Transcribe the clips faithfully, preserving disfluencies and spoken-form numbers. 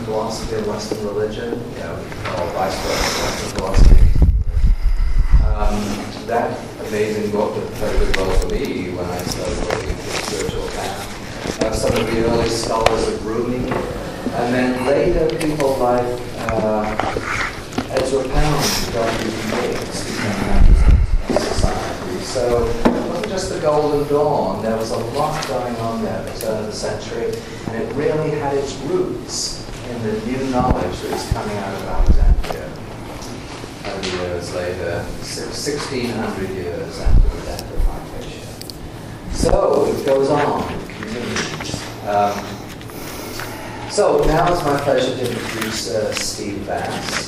Eastern philosophy and Western religion, you know, or vice versa, Western philosophy. Um, that amazing book that played a good role for me when I started looking into the spiritual path. Uh, some of the early scholars of Rumi, and then later people like uh, Ezra Pound, Doctor Yates, became society. So it wasn't just the Golden Dawn. There was a lot going on there at the turn of the century, and it really had its roots in the new knowledge that was coming out of Alexandria. one hundred years later, sixteen hundred years after the death of Hypatia. So it goes on, it continues. Um, so now it's my pleasure to introduce uh, Steve Vass.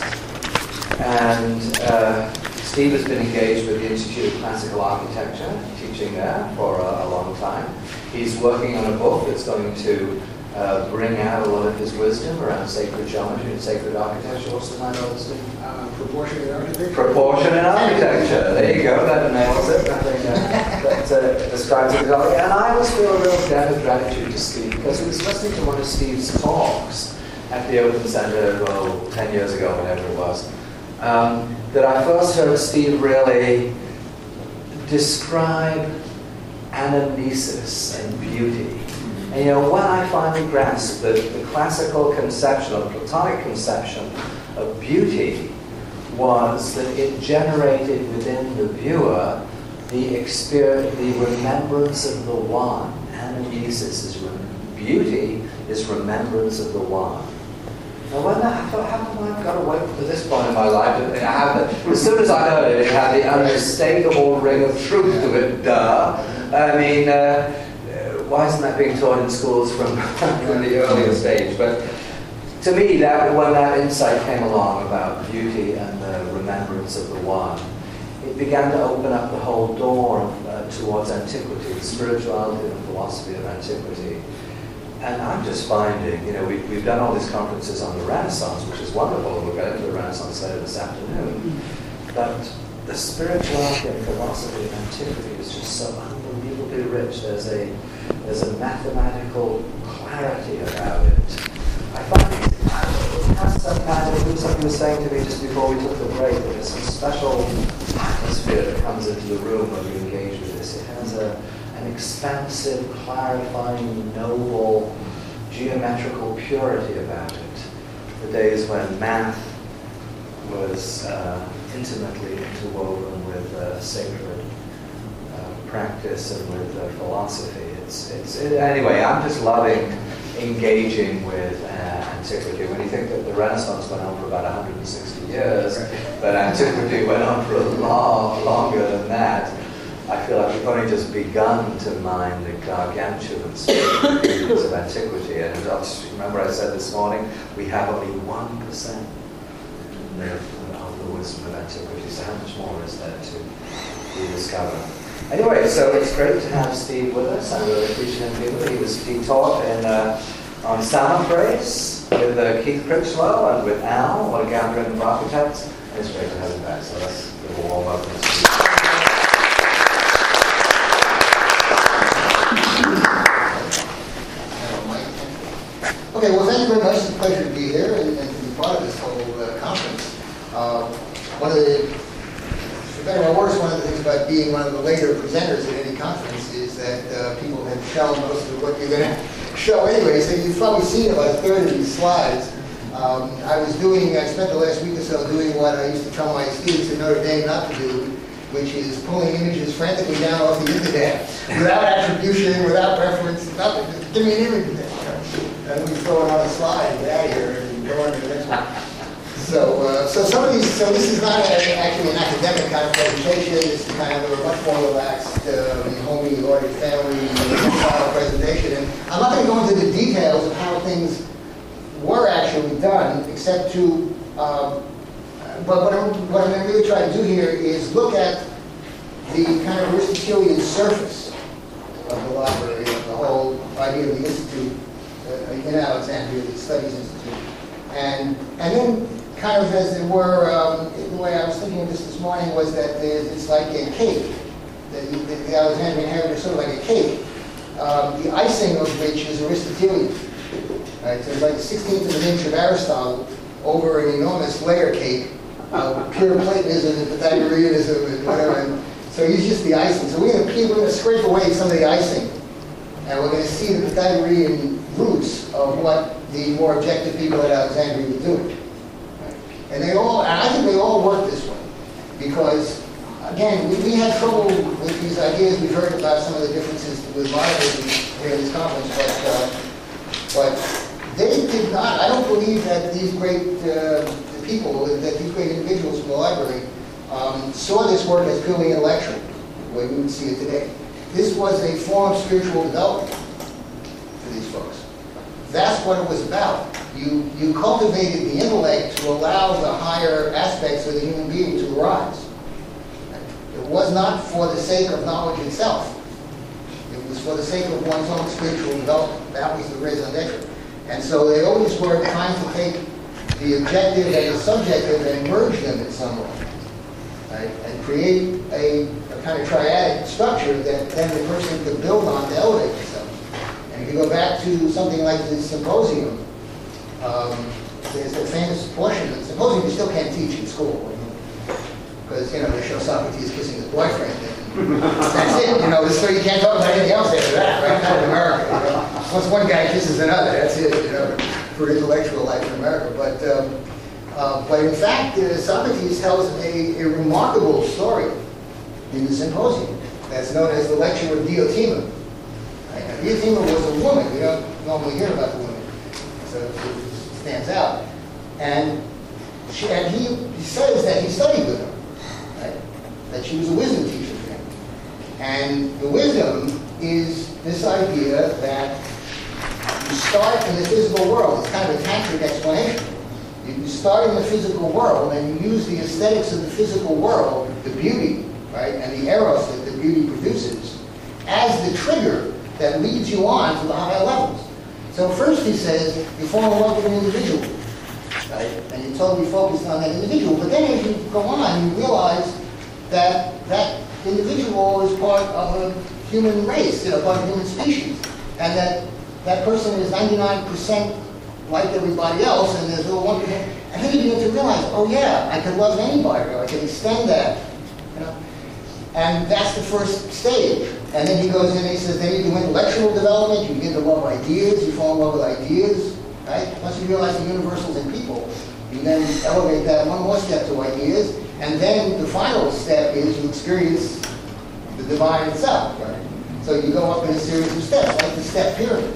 And uh, Steve has been engaged with the Institute of Classical Architecture, teaching there for a, a long time. He's working on a book that's going to uh, bring out a lot of his wisdom around sacred geometry and sacred architecture. What's the title of this thing? Uh, proportionate architecture. Proportionate architecture. There you go. That nails it. Nothing uh, that uh, describes it well. And I always feel a real debt of gratitude to Steve because I was listening to one of Steve's talks at the Open Center, well, ten years ago, whenever it was, um, that I first heard Steve really describe anamnesis and beauty. And you know, when I finally grasped that the classical conception, or the Platonic conception of beauty, was that it generated within the viewer the experience, the remembrance of the one. Anamnesis is rem beauty is remembrance of the one. Now, when that, I thought, how come I've got to wait to this point in my life? To have it? As soon as I heard it, it had the unmistakable ring of truth to it. Duh. I mean, uh, why isn't that being taught in schools from, from the earlier stage? But to me, that when that insight came along about beauty and the remembrance of the one, it began to open up the whole door uh, towards antiquity, the spirituality and philosophy of antiquity. And I'm just finding, you know, we've, we've done all these conferences on the Renaissance, which is wonderful, and we'll get into the Renaissance later this afternoon. But the spirituality and philosophy of antiquity is just so unbelievably rich. There's a, there's a mathematical clarity about it. I find it, it has some kind of, somebody was saying to me just before we took the break, that there's some special atmosphere that comes into the room when you engage with this. It has a, an expansive, clarifying, noble, geometrical purity about it. The days when math was uh, intimately interwoven with uh, sacred uh, practice and with uh, philosophy. It's, it's, it, anyway, I'm just loving engaging with uh, antiquity. When you think that the Renaissance went on for about one hundred sixty years, but antiquity went on for a lot longer than that, I feel like we've only just begun to mine the gargantuan spiritual beauties of antiquity. And I'll just remember I said this morning, we have only one percent of the wisdom of antiquity, so how much more is there to be discovered? Anyway, so it's great to have Steve with us. I really appreciate him being with us. He was he taught in uh, on Samothrace with uh, Keith Critchlow and with Al, what a gathering of architects. And it's great to have him back. So let's give a warm welcome to Steve. Okay, well, thank you very much. It's a pleasure to be here and, and to be part of this whole uh, conference. Uh, one of the For better or worse, one of the things about being one of the later presenters at any conference is that uh, people have shown most of what you're going to show anyway. So you've probably seen about a third of these slides. Um, I was doing, I spent the last week or so doing what I used to tell my students at Notre Dame not to do, which is pulling images frantically down off the internet without attribution, without reference, nothing. Just give me an image. And we throw it on a slide and get out of here and go on to the next one. So, uh, so some of these, so this is not a, actually an academic kind of presentation. This is kind of a much more relaxed, uh, homey, Lord and family style presentation. And I'm not going to go into the details of how things were actually done, except to, um, but what I'm, what I'm going to really try to do here is look at the kind of Aristotelian surface of the library, of the whole idea of the institute uh, in Alexandria, the Studies Institute, and and then. Kind of as it were, um, the way I was thinking of this this morning was that it's like a cake. The, the, the Alexandrian heritage is sort of like a cake, um, the icing of which is Aristotelian. Right? So it's like a sixteenth of an inch of Aristotle over an enormous layer cake of pure Platonism and Pythagoreanism and whatever. And so he's just the icing. So we're going to we're going to scrape away some of the icing, and we're going to see the Pythagorean roots of what the more objective people at Alexandria were doing. Right? And they all, and I think they all work this way, because again, we, we had trouble with these ideas. We've heard about some of the differences with modernism here in this conference, but uh, but they did not. I don't believe that these great uh, people, that these great individuals from the library, um, saw this work as purely intellectual, the way we would see it today. This was a form of spiritual development for these folks. That's what it was about. You you cultivated the intellect to allow the higher aspects of the human being to arise. It was not for the sake of knowledge itself. It was for the sake of one's own spiritual development. That was the raison d'etre. And so they always were trying to take the objective and the subjective and merge them in some way, right? And create a, a kind of triadic structure that then the person could build on to elevate themselves. And if you go back to something like the symposium, um, there's a famous portion of the symposium you still can't teach in school. Because, you know, they show Socrates kissing his boyfriend, and that's it. You know, so you can't talk about anything else after that, right? Not in America. You know? Once one guy kisses another, that's it, you know, for intellectual life in America. But, um, uh, but in fact, uh, Socrates tells a, a remarkable story in the symposium that's known as the lecture of Diotima. Right? Now, Diotima was a woman. We don't normally hear about the women, so it stands out. And, she, and he, he says that he studied with her. That she was a wisdom teacher for him. And the wisdom is this idea that you start in the physical world. It's kind of a tantric explanation. You start in the physical world and you use the aesthetics of the physical world, the beauty, right, and the eros that the beauty produces, as the trigger that leads you on to the higher levels. So first he says, you fall in love with an individual, right, and you're totally focused on that individual. But then as you go on, you realize that that individual is part of a human race, you know, part of a human species, and that that person is ninety-nine percent like everybody else, and there's little one percent. And then you begin to realize, oh yeah, I can love anybody, or I can extend that, you know. And that's the first stage. And then he goes in and he says, then you do intellectual development, you begin to love ideas, you fall in love with ideas, right? Once you realize the universals in people, you then elevate that one more step to ideas. And then the final step is you experience the divine itself, right? So you go up in a series of steps, like the step pyramid.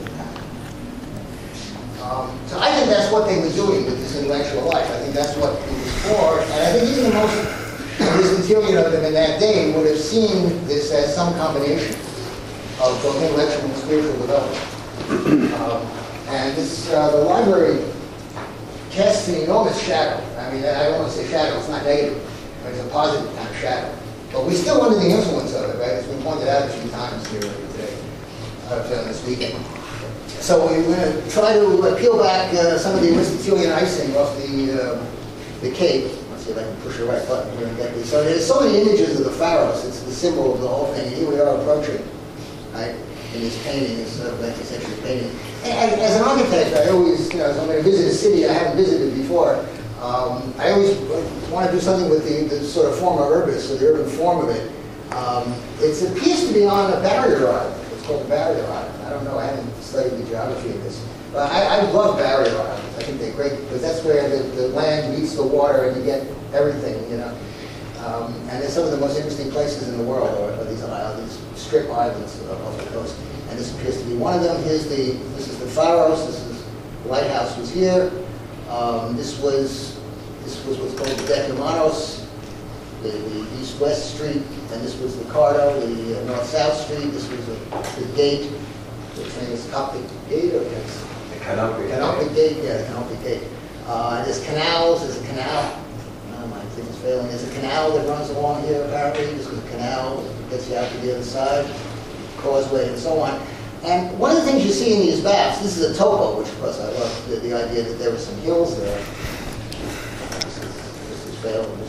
Um, so I think that's what they were doing with this intellectual life. I think that's what it was for. And I think even the most Aristotelian of them in that day would have seen this as some combination of both intellectual and spiritual development. Um, and this, uh, the library casts an enormous shadow. I mean, I don't want to say shadow, it's not negative. It's a positive kind of shadow. But we're still under the influence of it, right? It's been pointed out a few times here today, uh, this weekend. So we're going to try to peel back uh, some of the Aristotelian icing off the, uh, the cake. Let's see if I can push the right button here and get this. So there's so many images of the Pharos. It's the symbol of the whole thing. And here we are approaching, right? In this painting, this uh, nineteenth century painting. And as, as an architect, I always, you know, as I'm going to visit a city I haven't visited before, Um, I always want to do something with the, the sort of forma urbis, or the urban form of it. Um, it appears to be on a barrier island. It's called a barrier island. I don't know, I haven't studied the geography of this. But I, I love barrier islands. I think they're great because that's where the, the land meets the water and you get everything, you know. Um, and they're some of the most interesting places in the world are, are these islands, these strip islands off the coast. And this appears to be one of them. Here's the, this is the Pharos. This is, the lighthouse was here. Um, this was this was what's called the Decumanos, the, the east-west street, and this was the Cardo, the uh, north-south street. This was the, the gate, the famous Coptic gate, or yes, the Canopic Canopic gate. Yeah, the Canopic gate. Uh, there's canals. There's a canal. Oh, my thing is failing. There's a canal that runs along here. Apparently, this was a canal that gets you out to the other side, causeway, and so on. And one of the things you see in these maps, this is a topo, which of course I love, the, the idea that there were some hills there. This is, this is failing.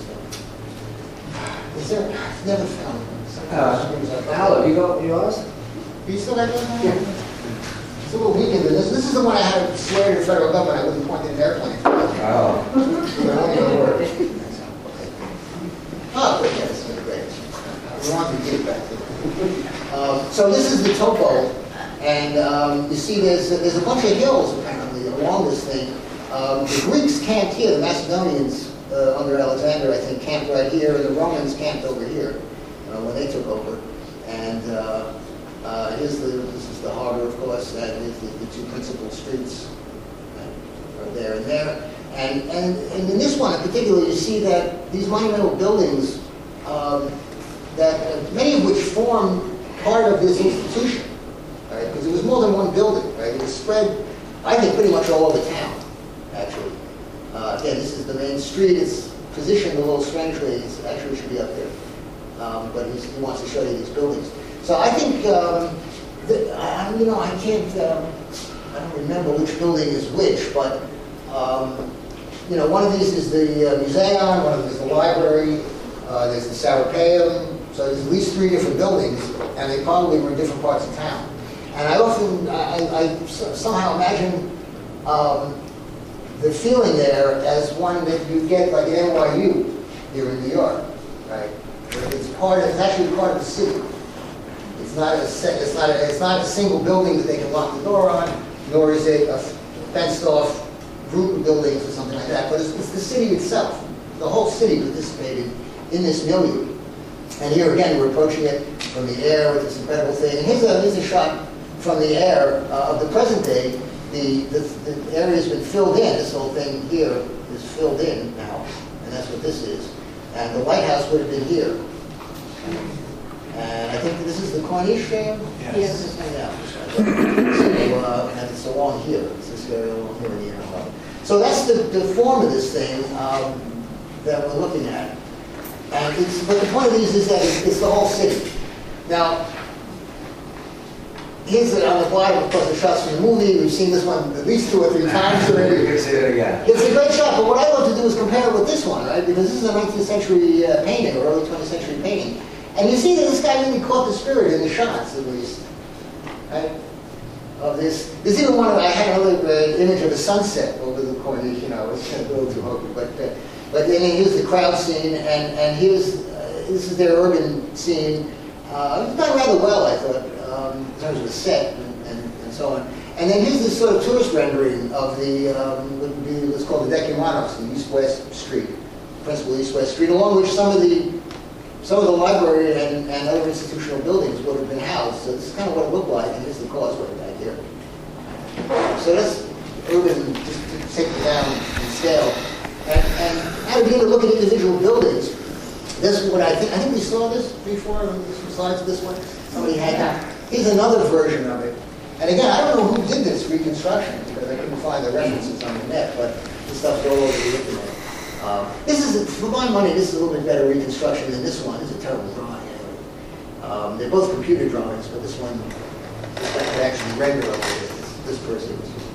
Is there, I've never found Uh, Al, you got yours? You still have that? Yeah. It's a little weaker than this. This is the one I had to swear to the federal government I wouldn't point an airplane. Oh. Oh, good, yes, great. We want to get back there. Um, so this is the topo, and um, you see there's, there's a bunch of hills apparently along this thing. Um, the Greeks camped here, the Macedonians uh, under Alexander, I think, camped right here, and the Romans camped over here uh, when they took over. And uh, uh, here's the, this is the harbor, of course, and here's the, the two principal streets uh, are there and there. And, and, and in this one in particular, you see that these monumental buildings, um, that uh, many of which form part of this institution, right? Because it was more than one building, right? It was spread, I think, pretty much all over town, actually. Uh, again, this is the main street. It's positioned a little strangely. It's actually should be up there, um, but he's, he wants to show you these buildings. So I think, um, that, I, you know, I can't, um, I don't remember which building is which, but. Um, You know, one of these is the uh, museum, one of them is the library, uh, there's the Serapeum, so there's at least three different buildings, and they probably were in different parts of town. And I often, I, I somehow imagine um, the feeling there as one that you get like at N Y U here in New York, right? Where it's part, of, it's actually part of the city. It's not a, it's not a, it's not a single building that they can lock the door on, nor is it a fenced off group of buildings or something like that, but it's, it's the city itself. The whole city participated in this milieu. And here again, we're approaching it from the air with this incredible thing. And here's a, here's a shot from the air uh, of the present day. The, the, the area's been filled in. This whole thing here is filled in now, and that's what this is. And the lighthouse would have been here. And I think this is the Corniche Dam? Yes. Yeah. So, uh, and it's along here. It's this area along here in the air. So that's the, the form of this thing um, that we're looking at. And it's, but the point of these is that it's, it's the whole city. Now, here's the, on the bottom, of course, the shots from the movie. We've seen this one at least two or three times already. You can see it again. It's a great shot, but what I love to do is compare it with this one, right? Because this is a nineteenth century uh, painting, or early twentieth century painting. And you see that this guy really caught the spirit in the shots, at least. Right? Of this, there's even one of, I had another uh, image of a sunset over the Corniche, you know, it's a little too hokey, but, uh, but then here's the crowd scene, and, and here's, uh, this is their urban scene. Uh, it's done rather well, I thought, um, in terms of the set and, and, and so on. And then here's this sort of tourist rendering of the, um, what would be what's called the Decumanos, the east-west street, principal east-west street, along which some of the, some of the library and, and other institutional buildings would have been housed. So this is kind of what it looked like, and here's the causeway back here. So that's urban, just to take it down in scale. And, and I begin to look at individual buildings. This is what I think, I think we saw this before, some slides of this one. Somebody had that. Here's another version of it. And again, I don't know who did this reconstruction, because I couldn't find the references on the net, but this stuff's all over the internet. Um, this is, for my money, this is a little bit better reconstruction than this one. This is a terrible drawing, anyway. Um, they're both computer drawings, but this one could actually render over this, this person.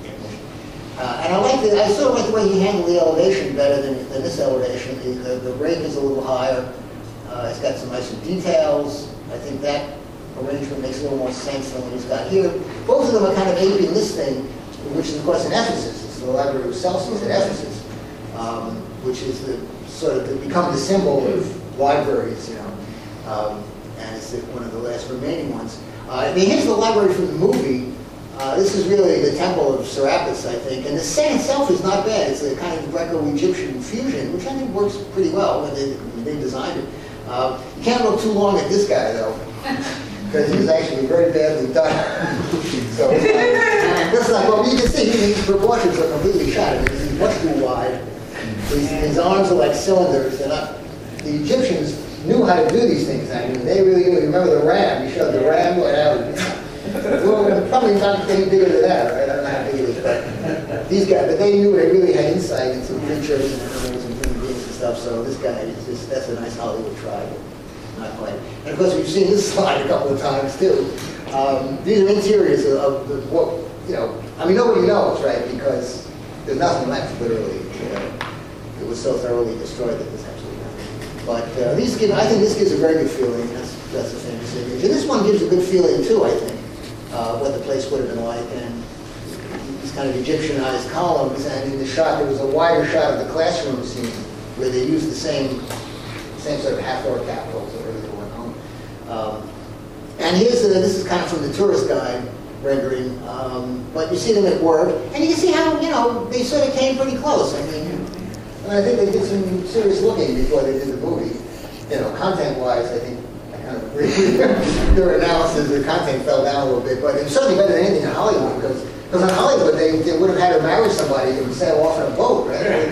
Uh, and I like the, I sort of like the way he handled the elevation better than, than this elevation. The, the, the rake is a little higher. Uh, it's got some nicer details. I think that arrangement makes a little more sense than what he's got here. Both of them are kind of aping this thing, which is, of course, in Ephesus. It's the Library of Celsius at Ephesus, um, which is the sort of the, become the symbol of libraries, you know. Um, and it's the, one of the last remaining ones. Uh, I mean, here's the library from the movie. Uh, this is really the temple of Serapis, I think. And the set itself is not bad. It's a kind of Greco-Egyptian fusion, which I think works pretty well when they, when they designed it. Uh, you can't look too long at this guy, though, because he's actually very badly done. So, uh, that's not, well, you can see his proportions are completely shot. I mean, he's much too wide. His, his arms are like cylinders. They're not, the Egyptians knew how to do these things. I mean, they really knew. Remember the ram? You showed the ram went out. Well, probably not any bigger than that, right? I don't know how big it is, but these guys, but they knew they really had insight into creatures and animals and human beings and stuff. So this guy is just, that's a nice Hollywood try, but not quite. And of course, we've seen this slide a couple of times too. Um, these are interiors of, of the, what, you know, I mean, nobody knows, right? Because there's nothing left, literally. You know, it was so thoroughly destroyed that there's absolutely nothing. But uh, these give, I think this gives a very good feeling. That's, that's a famous image. And this one gives a good feeling too, I think. uh, what the place would have been like. And these kind of Egyptianized columns, and in the shot there was a wider shot of the classroom scene where they used the same same sort of half-door capitals that earlier went home. Um, and here's the, this is kind of from the tourist guide rendering, um, but you see them at work, and you can see how, you know, they sort of came pretty close. I mean, and I think they did some serious looking before they did the movie. You know, content-wise, I think I kind of agree with their analysis. The content fell down a little bit, but it's certainly better than anything in Hollywood, because because in Hollywood they, they would have had to marry somebody and sail off in a boat, right?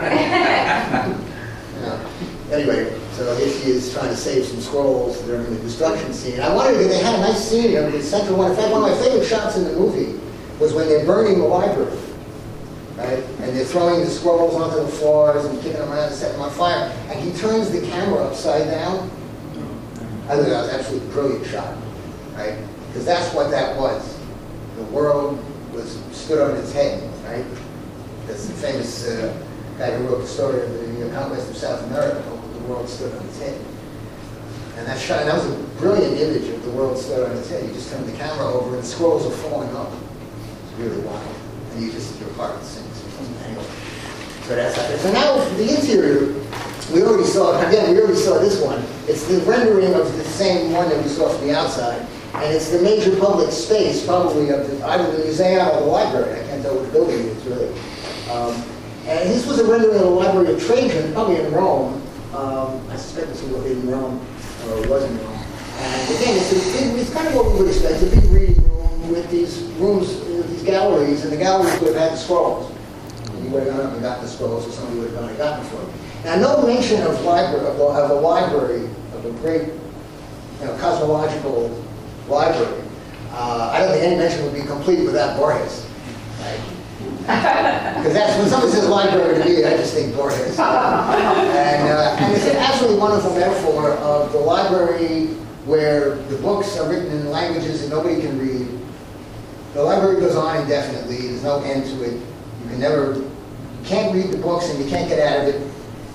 Yeah. Anyway, so here she is trying to save some scrolls during the destruction scene. I wondered if they had a nice scene of the central one. In fact, one of my favorite shots in the movie was when they're burning the library, right? And they're throwing the scrolls onto the floors and kicking them around and setting them on fire. And he turns the camera upside down. I think that was an absolutely brilliant shot, right? Because that's what that was. The world was stood on its head, right? That's the famous uh, guy who wrote the story of the conquest of South America. The world stood on its head. And that shot, and that was a brilliant image of the world stood on its head. You just turn the camera over and the scrolls are falling up. It's really wild. And you just, your heart sinks. Anyway, so that's happening. So now the interior, we already saw, again, we already saw this one. It's the rendering of the same one that we saw from the outside. And it's the major public space, probably of the, either the museum or the library. I can't tell what building it is, really. Um, and this was a rendering of the Library of Trajan, probably in Rome. Um, I suspect this was in Rome, or it was in Rome. And again, it's, a big, it's kind of what we would expect. It's a big reading room with these rooms, with these galleries, and the galleries would have had the scrolls. And you would have gone up and got the scrolls, or somebody would have gone and gotten them for you. Now, no mention of, library, of, of a library, of a great, you know, cosmological library. Uh, I don't think any mention would be complete without Borges. Right? Because that's when somebody says library to me, I just think Borges. and, uh, and it's an absolutely wonderful metaphor of the library where the books are written in languages that nobody can read. The library goes on indefinitely. There's no end to it. You can never, you can't read the books and you can't get out of it.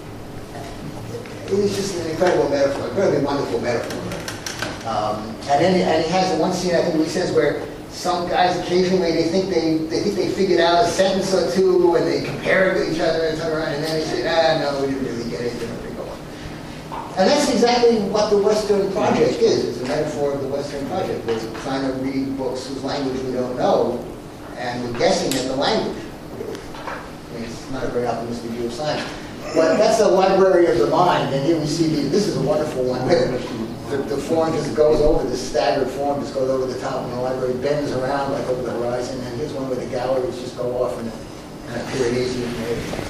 It's just an incredible metaphor, incredibly wonderful metaphor. Um, and then and he has the one scene I think where he says where some guys occasionally they think they they think they figured out a sentence or two and they compare it to each other and turn around and then they say, ah no, we didn't really get it, didn't really go on. And that's exactly what the Western Project is. It's a metaphor of the Western Project. We're trying to read books whose language we don't know, and we're guessing at the language. I mean, it's not a very optimistic view of science. But that's a library of the mind, and here we see the, this is a wonderful one. The, the form just goes over, the staggered form just goes over the top, and the library bends around like over the horizon, and here's one where the galleries just go off and kind of Piranesi and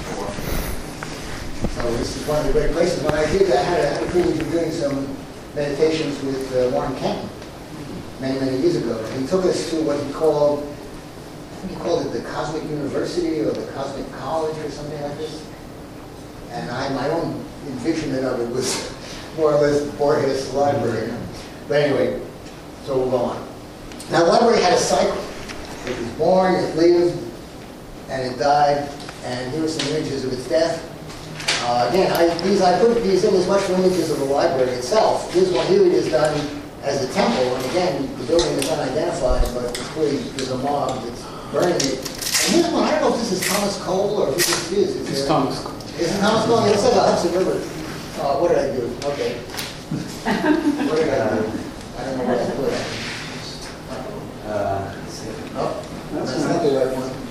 so this is one of the great places. When I did, I had, I had the privilege of doing some meditations with uh, Warren Kenton many, many years ago. And he took us to what he called, I think he called it the Cosmic University or the Cosmic College or something like this. And I, my own envisionment of it was more or less Borges Library. But anyway, so we'll go on. Now, the library had a cycle. It was born, it lived, and it died. And here are some images of its death. Uh, again, I, these, I put these in as much for images of the library itself. Here's one here. It is done as a temple. And again, the building is unidentified, but it's clearly there's a mob that's burning it. And here's one. I don't know if this is Thomas Cole or who this is. It's, it's uh, Thomas Cole. Is it Thomas Cole? It says Hudson River. Uh, what did I do? Okay. What did I do? I don't know what I put. Uh, let's see. Oh, that's not the right one.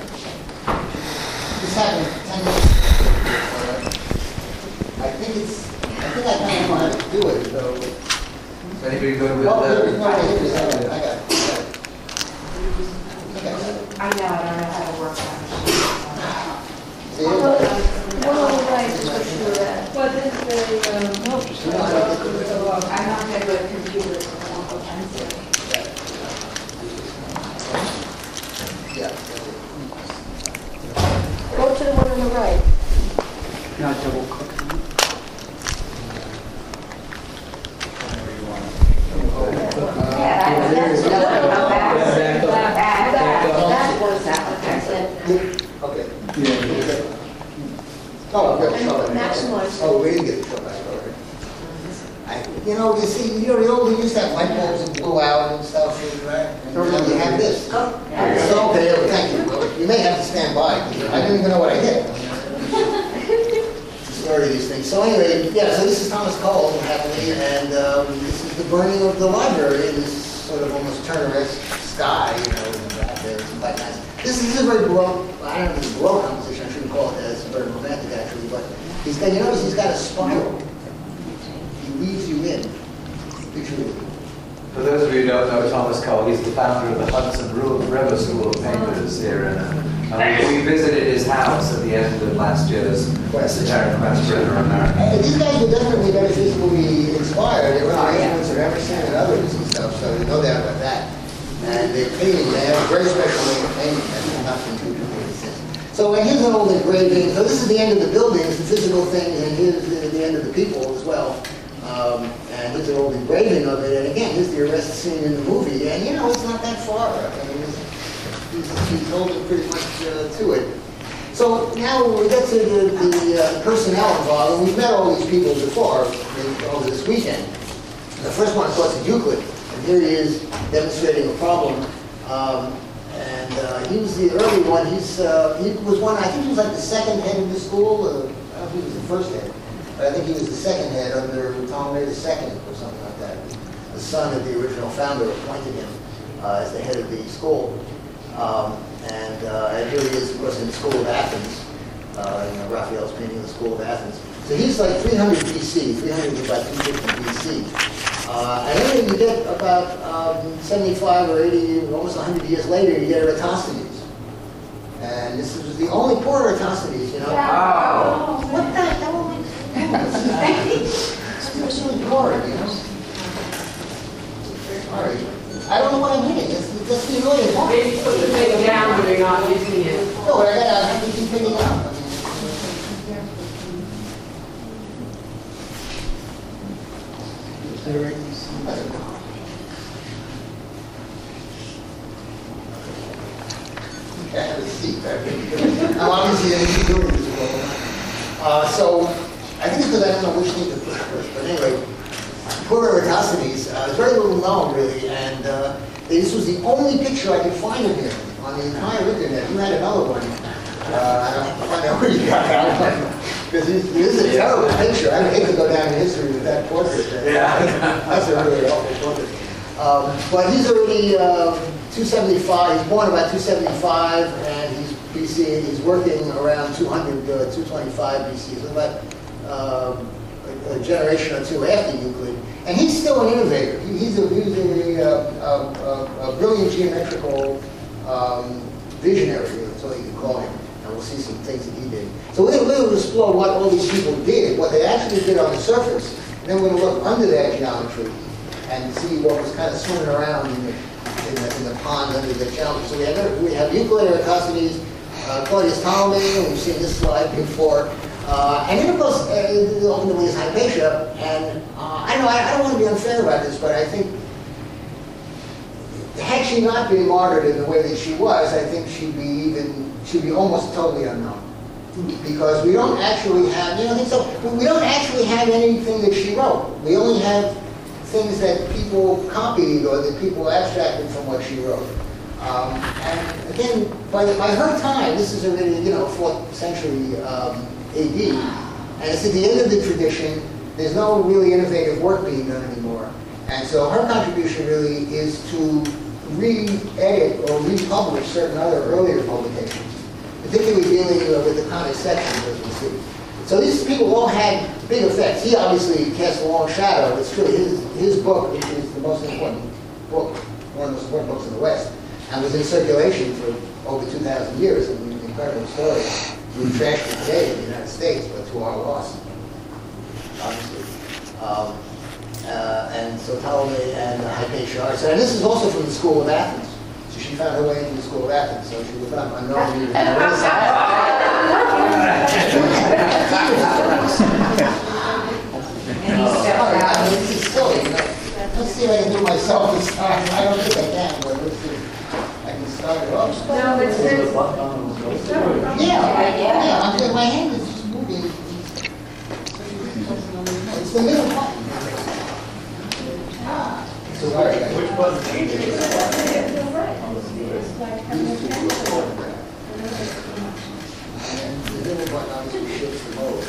This happened ten minutes ago. I think it's, I think I kind of know how to do it, though. Is anybody good with Oh, the... there is no way. Here's I got it. I got it. I got it. I know, I don't know how to work on it. See, here's Well, right, just what you were at. What is the, um, I'm not good with computers, so I won't go pencil. Yeah. Go to the one on the right. Not double click. Yeah, that's, that's, that's, that was that, that's it. Okay. Yeah. Oh, good. And maximize. Oh, we didn't get the show back, all right. I, you know, you see, you know, the old, we used to have light bulbs that blew out and stuff, right? And now you have this. So, okay, okay, thank you. Well, you may have to stand by, because I didn't even know what I hit. Story of these things. So anyway, yeah, so this is Thomas Cole happening, and um, this is the burning of the library in this sort of almost Turner-esque sky, you know, in the back there. It's quite nice. This is a very Baroque, I don't know if it's a Baroque composition, I shouldn't call it that, it's very romantic actually, but he's got, you notice he's got a spiral. He weaves you in. Picture it. For those of you who don't know Thomas Cole, he's the founder of the Hudson River School of Painters here in uh, we visited his house at the end of last year's Esoteric Quest for Inner America. And these guys were definitely very physically inspired. They were the influence of Emerson and others and stuff, so there's no doubt about that. And they're painting, they have a very special way of painting that has not been true to So and here's an old engraving. So this is the end of the buildings, the physical things, and here's the, the end of the people as well. Um, and here's an old engraving of it. And again, here's the arrest scene in the movie. And you know, it's not that far. I mean, it's, he's, he's holding pretty much uh, to it. So now we get to the, the uh, personnel involved, and we've met all these people before over this weekend. The first one, of course, is Euclid, and here he is demonstrating a problem. Um, and uh, he was the early one. He's uh, he was one. I think he was like the second head of the school. Uh, I don't know if he was the first head, but I think he was the second head under Ptolemy the Second or something like that. The son of the original founder appointed him uh, as the head of the school. Um, and, uh, and here he is, of course, in the School of Athens. Uh, you know, Raphael's painting the School of Athens. So he's like three hundred B C, three hundred is about two fifty B C. Uh, and then you get about um, seventy-five or eighty, almost one hundred years later, you get Eratosthenes. And this was the only poor Eratosthenes, you know. Wow. What the hell? It's really boring, you know. Sorry. I don't know what I'm hitting. It's, it's the annoying part. Maybe put the thing down when you're not using it. No, but I gotta have to keep picking it up. I have a seat. I'm obviously going to keep doing this. Uh, so, I think it's because I don't know which thing to put first. But anyway, poor Eratosthenes, uh, it's very little known, really, and uh, this was the only picture I could find of him on the entire internet. You had another one. Uh, I don't find out where you got that one. Because this is a terrible picture. I would hate to go down in history with that portrait. Yeah. That's a really awful portrait. Um, but he's already uh, two seventy-five. He's born about two seventy-five, and he's B C. He's working around two hundred, uh, two twenty-five B C. So about uh, a, a generation or two after Euclid. And he's still an innovator. He, he's a, he's a, a, a, a brilliant geometrical um, visionary, that's all you can call him. And we'll see some things that he did. So we're going to explore what all these people did, what they actually did on the surface, and then we're going to look under that geometry and see what was kind of swimming around in the, in the, in the pond under the geometry. So we have, we have Euclid, Eratosthenes, uh, Claudius Ptolemy, and we've seen this slide before. Uh, and then, of course, uh, ultimately is Hypatia. And uh, I know I, I don't want to be unfair about this, but I think had she not been martyred in the way that she was, I think she'd be even she'd be almost totally unknown, because we don't actually have you know so we don't actually have anything that she wrote. We only have things that people copied or that people abstracted from what she wrote. Um, and again, by, by her time, this is already you know fourth century. Um, A D, and it's at the end of the tradition. There's no really innovative work being done anymore, and so her contribution really is to re-edit or republish certain other earlier publications, particularly dealing with the conic sections, as we see. So these people all had big effects. He obviously cast a long shadow. It's true. His his book is the most important book, one of the most important books in the West, and was in circulation for over two thousand years. It's an incredible story. We trash it today in the United States, but to our loss, obviously. Um, uh, and so Ptolemy and uh, Hypatia are. So, and this is also from the School of Athens. So she found her way into the School of Athens. So she was not unknown even on this side. Sorry, I mean, this is silly. You know? Let's see if I can do myself this time. I don't think I can, but let's see. I can start it off. No, it's this. Yeah, yeah, I'm doing, my hand is just moving. It's the middle button. button changes. You're right. It's like having a pencil. And the middle button obviously shifts the mode.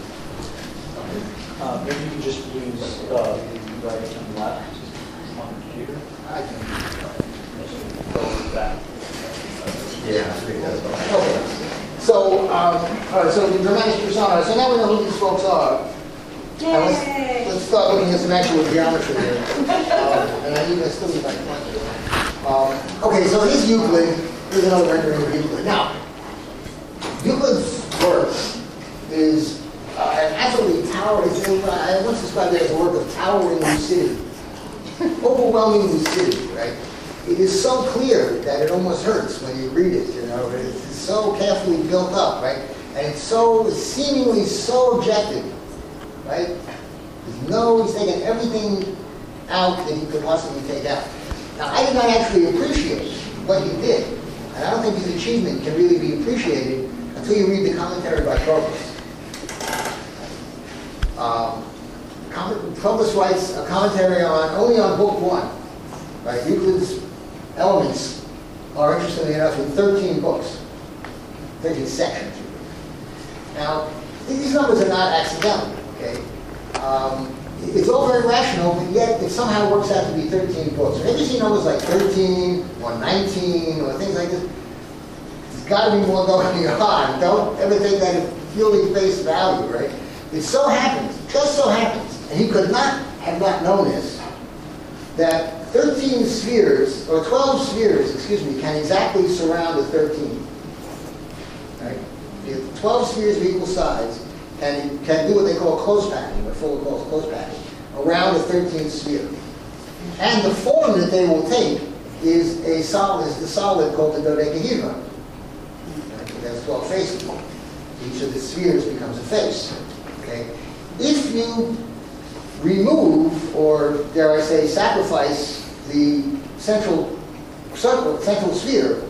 Uh, maybe you can just use uh, the right and left on the computer. I can. Go with that. Yeah, I think that's fine. Okay. So, um, all right, so the dramatic persona. So now we know who these folks are. Now let's, let's start looking at some actual geometry here. Um, and I need to still need my pointer. Um, okay, so here's Euclid. Here's another rendering of Euclid. Now, Euclid's work is uh, an absolutely towering. I once described it as a work of towering lucidity, overwhelming lucidity, right? It is so clear that it almost hurts when you read it. You know, it's so carefully built up, right? And it's so seemingly so objective, right? There's no, he's taken everything out that he could possibly take out. Now, I did not actually appreciate what he did, and I don't think his achievement can really be appreciated until you read the commentary by Proclus. Um, Proclus writes a commentary on only on book one. Right? Euclid's Elements are, interestingly enough, in thirteen books, thirteen sections. Now, these numbers are not accidental. Okay, um, it's all very rational, but yet it somehow works out to be thirteen books. Whenever you see numbers like thirteen or nineteen or things like this, there's got to be more going on. Don't ever take that at purely face value, right? It so happens, just so happens, and he could not have not known this, that thirteen spheres, or twelve spheres, excuse me, can exactly surround the thirteen. Right? If twelve spheres of equal size can, can do what they call close packing, what Fuller calls close packing, around the thirteenth sphere. And the form that they will take is a solid, is the solid called the dodecahedron. Right? It has twelve faces. Each of the spheres becomes a face. Okay? If you remove, or dare I say, sacrifice the central circle, central sphere,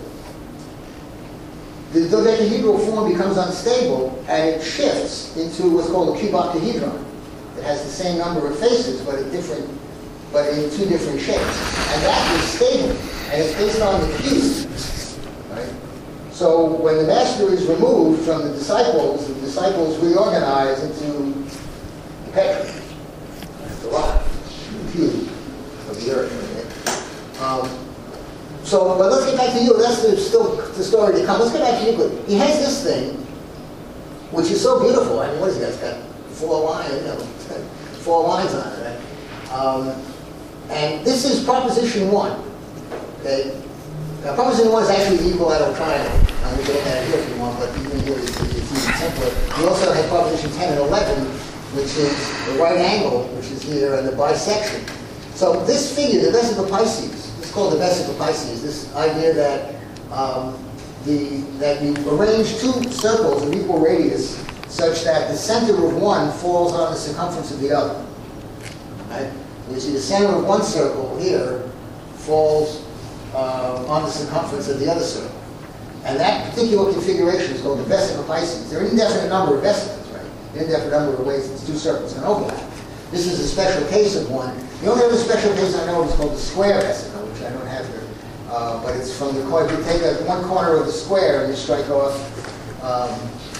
the dodecahedral form becomes unstable and it shifts into what's called a cuboctahedron. It has the same number of faces, but a different, but in two different shapes. And that is stable, and it's based on the cube. Right? So when the master is removed from the disciples, the disciples reorganize into the petra. The rock, the cube of the earth. Okay? Um, so, but let's get back to you. That's the, still the story to come. Let's get back to Euclid. He has this thing, which is so beautiful. I mean, what is that? It's got four lines, you know, it's got four lines on it, right? Um, and this is proposition one. Okay? Now, proposition one is actually the equilateral triangle. I'm going to get at it here if you want, but even here it's, it's even simpler. We also have proposition ten and eleven, which is the right angle, which is here, and the bisection. So this figure, the vesica Pisces, it's called the vesica Pisces, this idea that um, the that you arrange two circles of equal radius such that the center of one falls on the circumference of the other. Right? You see the center of one circle here falls uh, on the circumference of the other circle. And that particular configuration is called the vesica Pisces. There are an indefinite number of vesicas, right? An indefinite number of ways that two circles can overlap. This is a special case of one. The only other special case I know is called the square vesica, which I don't have here. Uh, but it's from the corner. You take a, one corner of the square and you strike off. Um,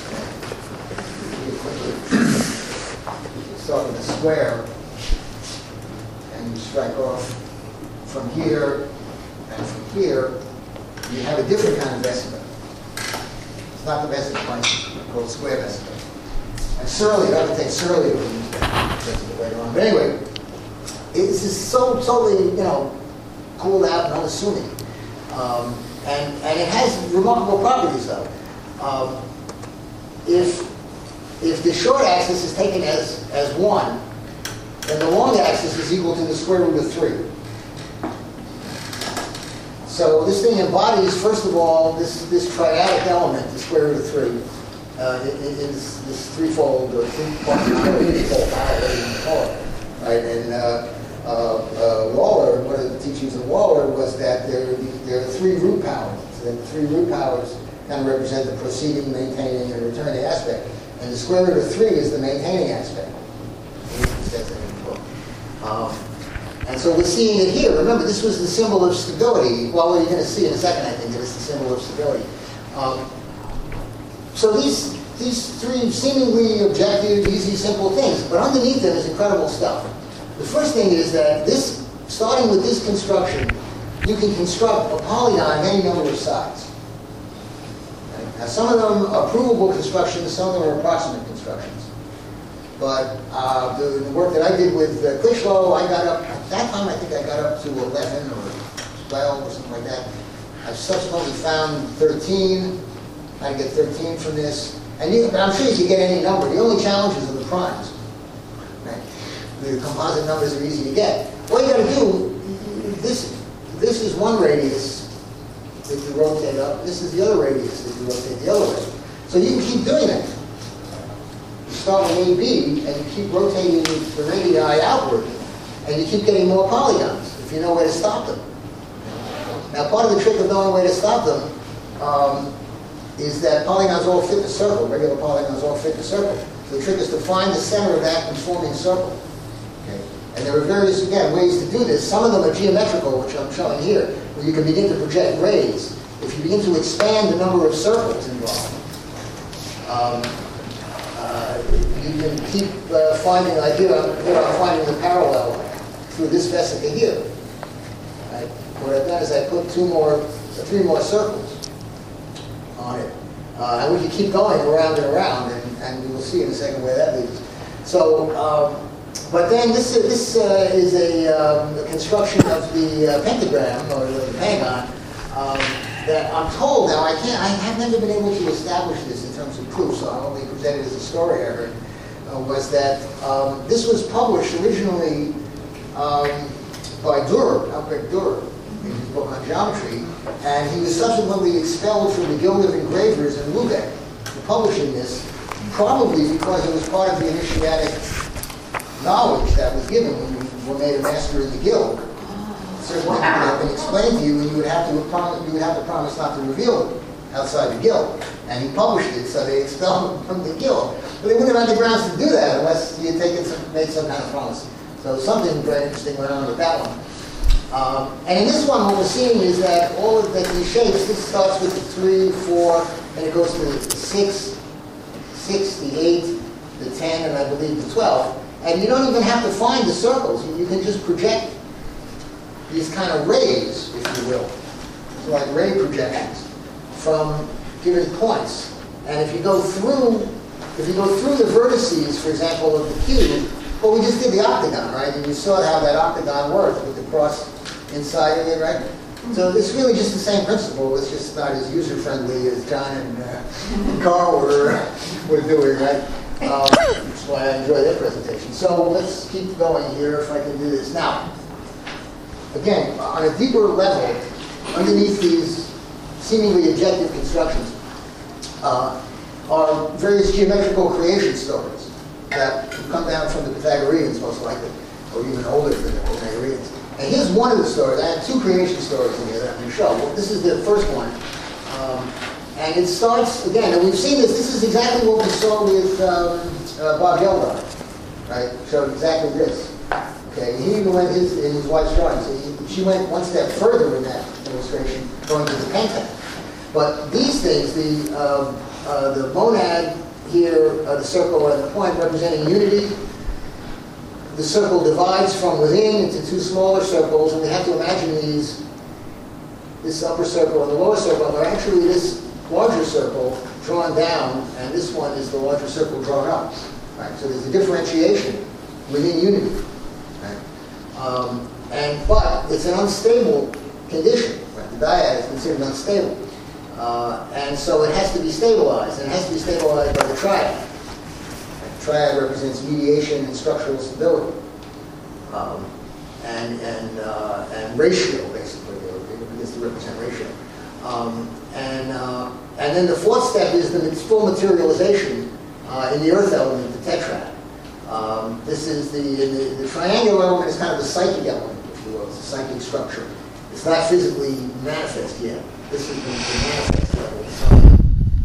you start with the square and you strike off from here and from here. You have a different kind of vesica. It's not the vesica Pisces, it's called square vesica. And Surly, I would think Surly would use that vesica later on. But anyway, it's just so totally, you know, cooled out and unassuming. Um, and, and it has remarkable properties, though. Um, if, if the short axis is taken as, as one, then the long axis is equal to the square root of three. So this thing embodies, first of all, this, this triadic element, the square root of three. Uh, it, it is this threefold, or three-part power, right? And uh, uh, uh, Waller, one of the teachings of Waller was that there, there are three root powers. So that the three root powers kind of represent the proceeding, maintaining, and returning aspect. And the square root of three is the maintaining aspect. He says that in the book. Um, And so we're seeing it here. Remember, this was the symbol of stability. Well, you're going to see in a second, I think, that it's the symbol of stability. Um, so these, these three seemingly objective, easy, simple things, but underneath them is incredible stuff. The first thing is that this, starting with this construction, you can construct a polygon of any number of sides. Right? Now, some of them are provable constructions, some of them are approximate constructions. But uh, the, the work that I did with uh, Critchlow, I got up, at that time I think I got up to eleven or twelve or something like that. I've subsequently found thirteen. I get thirteen from this. And you, I'm sure you can get any number. The only challenges are the primes. Right? The composite numbers are easy to get. All you got to do, this, this is one radius that you rotate up. This is the other radius that you rotate the other way. So you can keep doing it. You start with A B, and you keep rotating the radii outward, and you keep getting more polygons, if you know where to stop them. Now, part of the trick of knowing where to stop them um, is that polygons all fit the circle. Regular polygons all fit the circle. So the trick is to find the center of that conforming circle. Okay? And there are various, again, ways to do this. Some of them are geometrical, which I'm showing here, where you can begin to project rays. If you begin to expand the number of circles involved, um, Uh, you can keep uh, finding, like here, I'm, here I'm finding the parallel through this vesica here. Right? What I've done is I put two more, three more circles on it. Uh, and we can keep going around and around, and, and we will see in a second where that leads. So, um, but then this, is, this uh, is a, um, a construction of the uh, pentagram, or the pentagon, um, that I'm told, now I can't, I have never been able to establish this in terms of proof, so I only present it as a story I heard, uh, was that um, this was published originally um, by Dürer, Albrecht Dürer, in his book on geometry, and he was subsequently expelled from the Guild of Engravers in Lübeck for publishing this, probably because it was part of the initiatic knowledge that was given when you were made a master in the guild. Certain things would have been explained to you, and you would have to promise, you would have to promise not to reveal it outside the guild. And he published it, so they expelled him from the guild. But they wouldn't have had the grounds to do that unless he had taken some, made some kind of promise. So something very interesting went on with that one. Um, and in this one, what we're seeing is that all of the, these shapes, this starts with the three, four, and it goes to the six, six, the eight, the ten, and I believe the twelve. And you don't even have to find the circles. You, you can just project these kind of rays, if you will, so like ray projections from given points. And if you go through, if you go through the vertices, for example, of the cube, well, we just did the octagon, right? And you saw how that octagon worked with the cross inside of it, right? So it's really just the same principle. It's just not as user-friendly as John and, uh, and Carl were, were doing, right? Um, that's why I enjoy their presentation. So let's keep going here if I can do this. Now, again, on a deeper level, underneath these seemingly objective constructions uh, are various geometrical creation stories that come down from the Pythagoreans, most likely, or even older than the Pythagoreans. And here's one of the stories. I have two creation stories in here that I'm going to show. Well, this is the first one. Um, and it starts, again, and we've seen this, this is exactly what we saw with um, uh, Bob Geldof, right? Showed exactly this. Okay, he even went his, in his wife's drawing, so he, she went one step further in that illustration, going to the pentagon. But these things, the, uh, uh, the monad here, uh, the circle and the point representing unity, the circle divides from within into two smaller circles, and we have to imagine these, this upper circle and the lower circle are actually this larger circle drawn down, and this one is the larger circle drawn up. Right? So there's a differentiation within unity. Um, and, but it's an unstable condition. Right? The dyad is considered unstable. Uh, and so it has to be stabilized, and it has to be stabilized by the triad. Right? The triad represents mediation and structural stability. Um, and, and, uh, and ratio, basically, it gets to represent ratio. Um, and, uh, and then the fourth step is the full materialization uh, in the earth element, the tetrad. Um, this is the, the, the triangular element is kind of the psychic element, if you will. It's a psychic structure. It's not physically manifest yet. This is the, the manifest level.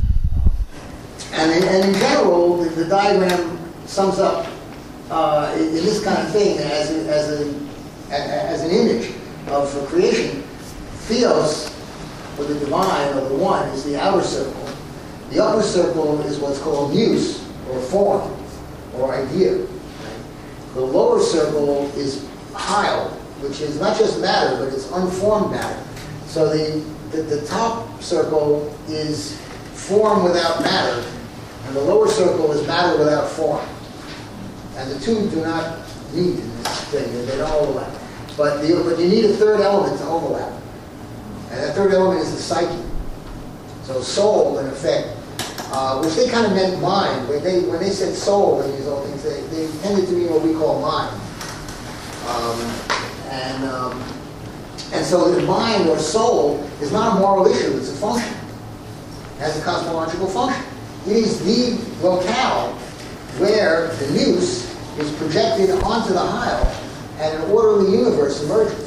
And in, and in general, the, the diagram sums up uh, in, in this kind of thing as a, as a a- a- as an image of for creation. Theos, or the divine, or the one, is the outer circle. The upper circle is what's called nous, or form, or idea. The lower circle is hyle, which is not just matter, but it's unformed matter. So the, the, the top circle is form without matter, and the lower circle is matter without form. And the two do not meet in this thing, they don't overlap. But, the, but you need a third element to overlap. And that third element is the psyche. So soul, in effect, uh, which they kind of meant mind. When they, when they said soul and these old things, they, they tended to mean what we call mind. Um, and, um, and so the mind or soul is not a moral issue, it's a function. It has a cosmological function. It is the locale where the nous is projected onto the hyle and an orderly universe emerges.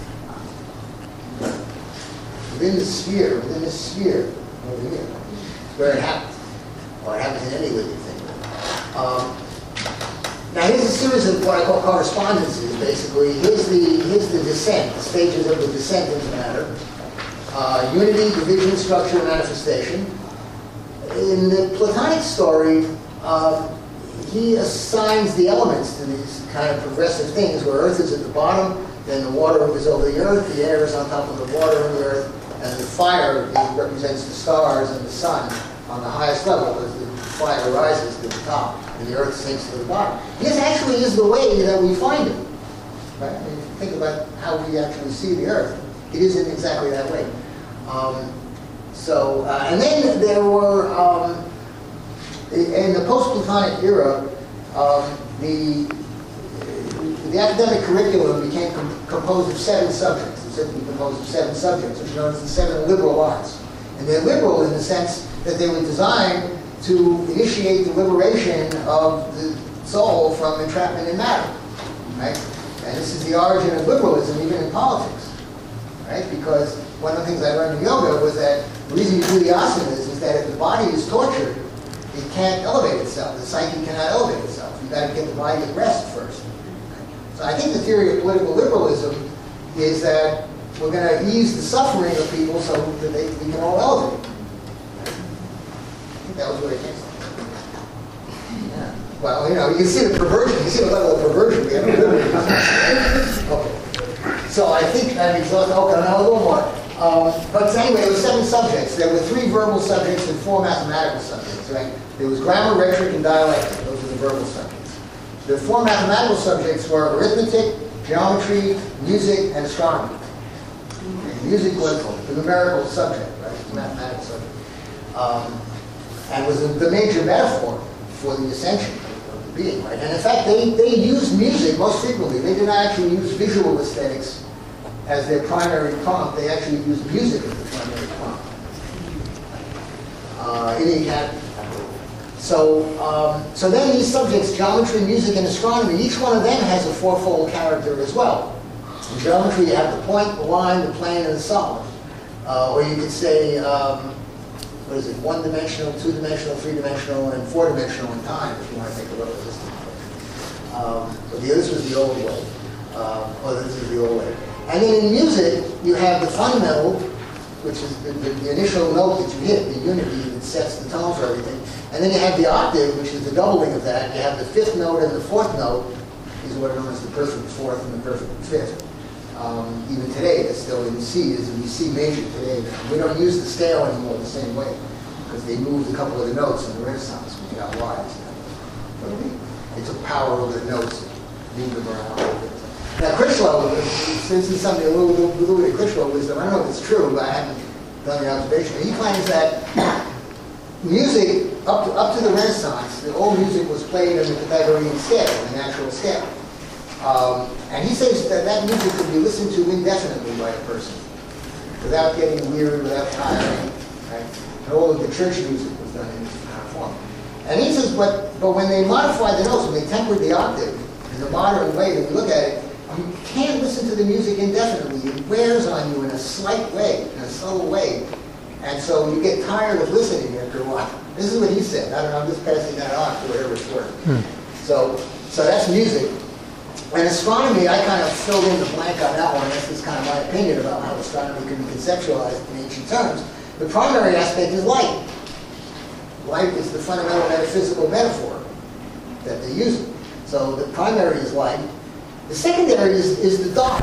Within the sphere, within this sphere over here, where it happens, or it happens in any living thing. Um, now here's a series of what I call correspondences, basically. Here's the, here's the descent, the stages of the descent into matter. Uh, unity, division, structure, manifestation. In the Platonic story, um, he assigns the elements to these kind of progressive things, where earth is at the bottom, then the water is over the earth, the air is on top of the water and the earth, and the fire represents the stars and the sun on the highest level as the fire rises to the top and the earth sinks to the bottom. This actually is the way that we find it. Right? I mean, think about how we actually see the earth. It isn't exactly that way. Um, so, uh, and then there were, um, in the post-Platonic era, um, the, the academic curriculum became com composed of seven subjects. Simply composed of seven subjects, which are known as the seven liberal arts. And they're liberal in the sense that they were designed to initiate the liberation of the soul from entrapment in matter. Right? And this is the origin of liberalism, even in politics. Right? Because one of the things I learned in yoga was that the reason you do the asanas is that if the body is tortured, it can't elevate itself. The psyche cannot elevate itself. You've got to get the body at rest first. So I think the theory of political liberalism is that we're going to ease the suffering of people so that they, we can all elevate. I think that was where it came from. Yeah. Well, you know, you can see the perversion. You see the level of perversion we have. Okay. So I think I'm exhausted. Okay, now a little more. Um, but anyway, there were seven subjects. There were three verbal subjects and four mathematical subjects, right? There was grammar, rhetoric, and dialectic. Those were the verbal subjects. The four mathematical subjects were arithmetic, geometry, music, and astronomy. And music was the numerical subject, right? The mathematical subject. Um, and was the major metaphor for the ascension of the being, right? And in fact, they, they used music most frequently. They did not actually use visual aesthetics as their primary prompt. They actually used music as the primary prompt. Uh, in the academy. So, um, so then these subjects, geometry, music, and astronomy, each one of them has a fourfold character as well. In geometry, you have the point, the line, the plane, and the solid. Uh, or you could say, um, what is it, one-dimensional, two-dimensional, three-dimensional, and four-dimensional in time, if you want to take a look at this. Um, but the, this was the old way. Uh, or this is the old way. And then in music, you have the fundamental, which is the, the, the initial note that you hit, the unity that sets the tone for everything. And then you have the octave, which is the doubling of that. You have the fifth note and the fourth note, is what are known as the perfect fourth and the perfect fifth. Um, even today, it's still in C, is in C major today. We don't use the scale anymore the same way, because they moved a couple of the notes in the Renaissance when you got wise. But they took power over the notes and moved them around. Now, Critchlow, this is something a little, little, little bit of Critchlow wisdom. I don't know if it's true, but I haven't done the observation. He claims that music, up to, up to the Renaissance, the old music was played on the Pythagorean scale, the natural scale. Um, and he says that that music could be listened to indefinitely by a person, without getting weary, without tiring, right? And all of the church music was done in this kind of form. And he says, but, but when they modified the notes, when they tempered the octave, in the modern way that we look at it, you can't listen to the music indefinitely. It wears on you in a slight way, in a subtle way. And so you get tired of listening after a while. This is what he said. I don't know, I'm just passing that on for whatever it's worth. Hmm. So, so that's music. And astronomy, I kind of filled in the blank on that one. This is kind of my opinion about how astronomy can be conceptualized in ancient terms. The primary aspect is light. Light is the fundamental metaphysical metaphor that they use. So the primary is light. The secondary is, is the dark.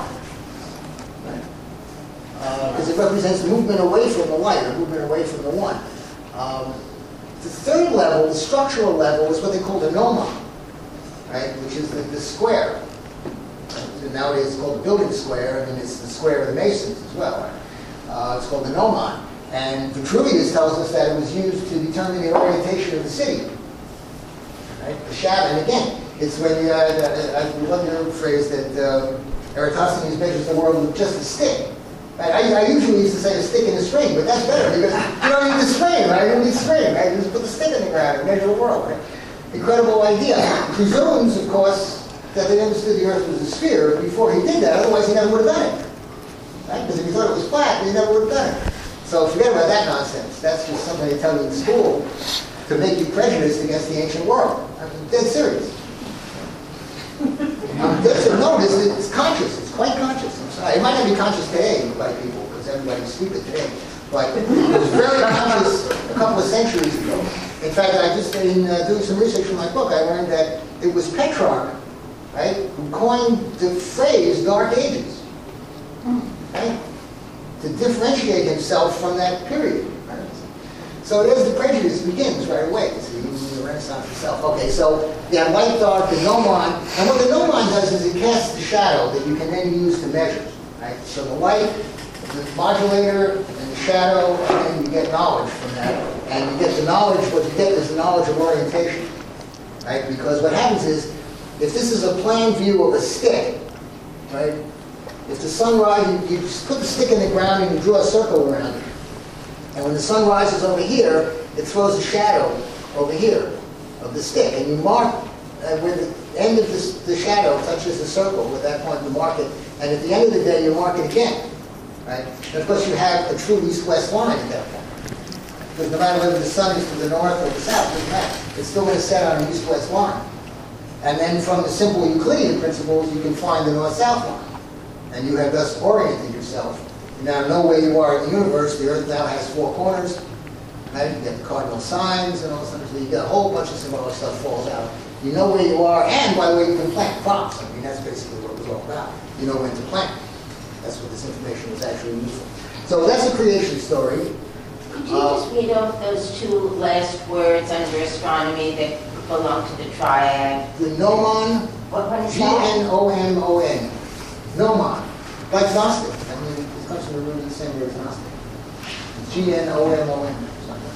Because uh, it represents movement away from the light, or movement away from the one. Um, the third level, the structural level, is what they call the gnomon, right? Which is the, the square. And nowadays it's called the building square, and then it's the square of the Masons as well. Uh, it's called the gnomon. And Vitruvius tells us that it was used to determine the orientation of the city. Right? The shadow, and again, it's when you, uh, I love your phrase that uh, Eratosthenes measures the world with just a stick. Right? I, I usually used to say a stick and a string, but that's better because you don't need the string, right? You don't need string, right? You just put the stick in the ground and measure the world, right? Incredible idea. Presumes, of course, that they understood the Earth was a sphere before he did that, otherwise he never would have done it. Right? Because if he thought it was flat, he never would have done it. So forget about that nonsense. That's just something they tell you in school to make you prejudiced against the ancient world. I'm dead serious. I'm dead serious. No, it's, it's conscious. It's quite conscious. I'm sorry. It might not be conscious today by people because everybody's stupid today. But it was very conscious a couple of centuries ago. In fact, I just, in uh, doing some research for my book, I learned that it was Petrarch, right, who coined the phrase Dark Ages, right, to differentiate himself from that period. Right? So there's the prejudice begins right away. It's the, the Renaissance itself. Okay, so you have light, dark, the gnomon, and what the gnomon does is it casts the shadow that you can then use to measure. Right? So the light, the modulator, and the shadow, and then you get knowledge from that. And you get the knowledge, what you get is the knowledge of orientation. Right? Because what happens is, if this is a plan view of a stick, right? If the sun rises, you, you just put the stick in the ground and you draw a circle around it. And when the sun rises over here, it throws a shadow over here of the stick. And you mark uh, where the end of this, the shadow touches the circle. At that point, you mark it. And at the end of the day, you mark it again. Right? And of course, you have a true east-west line at that point. Because no matter whether the sun is to the north or the south, it doesn't matter. It's still going to set on an east-west line. And then from the simple Euclidean principles, you can find the north-south line. And you have thus oriented yourself. You now know where you are in the universe. The Earth now has four corners. Right? You get the cardinal signs and all this stuff. So you get a whole bunch of symbolic stuff falls out. You know where you are. And, by the way, you can plant crops. I mean, that's basically what it was all about. You know when to plant. That's what this information was actually used for. So that's a creation story. Could you just read off those two last words under astronomy that belong to the triad? The gnomon, What, what is G that? N O M O N. Gnomon. Like Gnostic. I mean, it comes from the root of the same word as Gnostic. G N O M O N.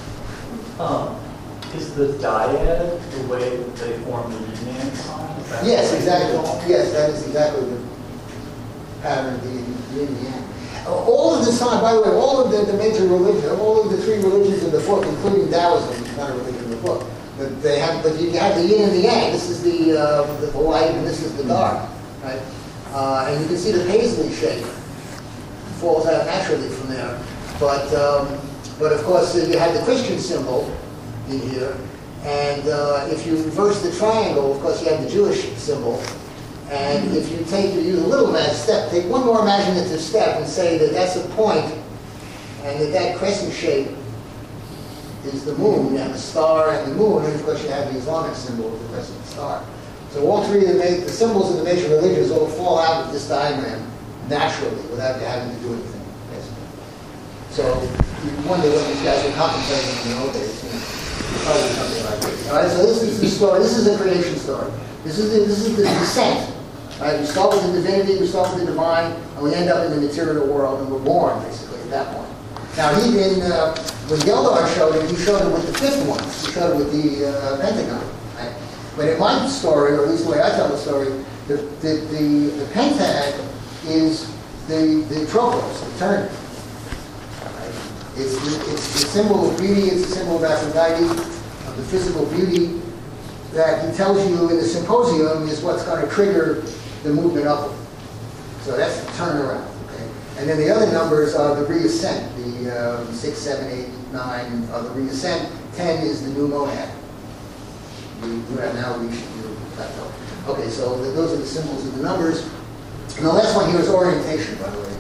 Um, is the dyad the way that they form the yin-yang sign? Is that Yes, the way exactly. they all- Yes, that is exactly the pattern of the yin and yang. All of the signs, by the way, all of the, the major religions, all of the three religions of the fourth, including Taoism, which is not a religion in the book, but they have, but you have the yin and the yang. This is the uh, the light, and this is the dark, right? Uh, and you can see the paisley shape falls out naturally from there. But um, but of course, you have the Christian symbol in here, and uh, if you reverse the triangle, of course, you have the Jewish symbol. And if you take, you use a little mad step, take one more imaginative step and say that that's a point, and that that crescent shape is the moon, and the star and the moon, and of course you have the Islamic symbol of the crescent star. So all three of the, the symbols of the major religions all fall out of this diagram naturally, without you having to do anything, basically. So you wonder what these guys were contemplating in the old days. You know, probably something like this. All right, so this is the story. This is a creation story. This is the, this is the descent. Right? We start with the divinity, we start with the divine, and we end up in the material world, and we're born, basically, at that point. Now, he in, uh, when Geldar showed it, he showed it with the fifth one. He showed it with the uh, pentagon. Right? But in my story, or at least the way I tell the story, the, the, the, the pentagon is the, the tropos, the turn. Right? It's, the, it's the symbol of beauty, it's the symbol of Aphrodite, of the physical beauty that he tells you in the symposium is what's going to trigger the movement upward. So that's the turnaround. Okay? And then the other numbers are the reascent. The um, six, seven, eight, nine are the reascent. Ten is the new monad. You, you have now reached your plateau. Okay, so th- those are the symbols of the numbers. And the last one here is orientation, by the way.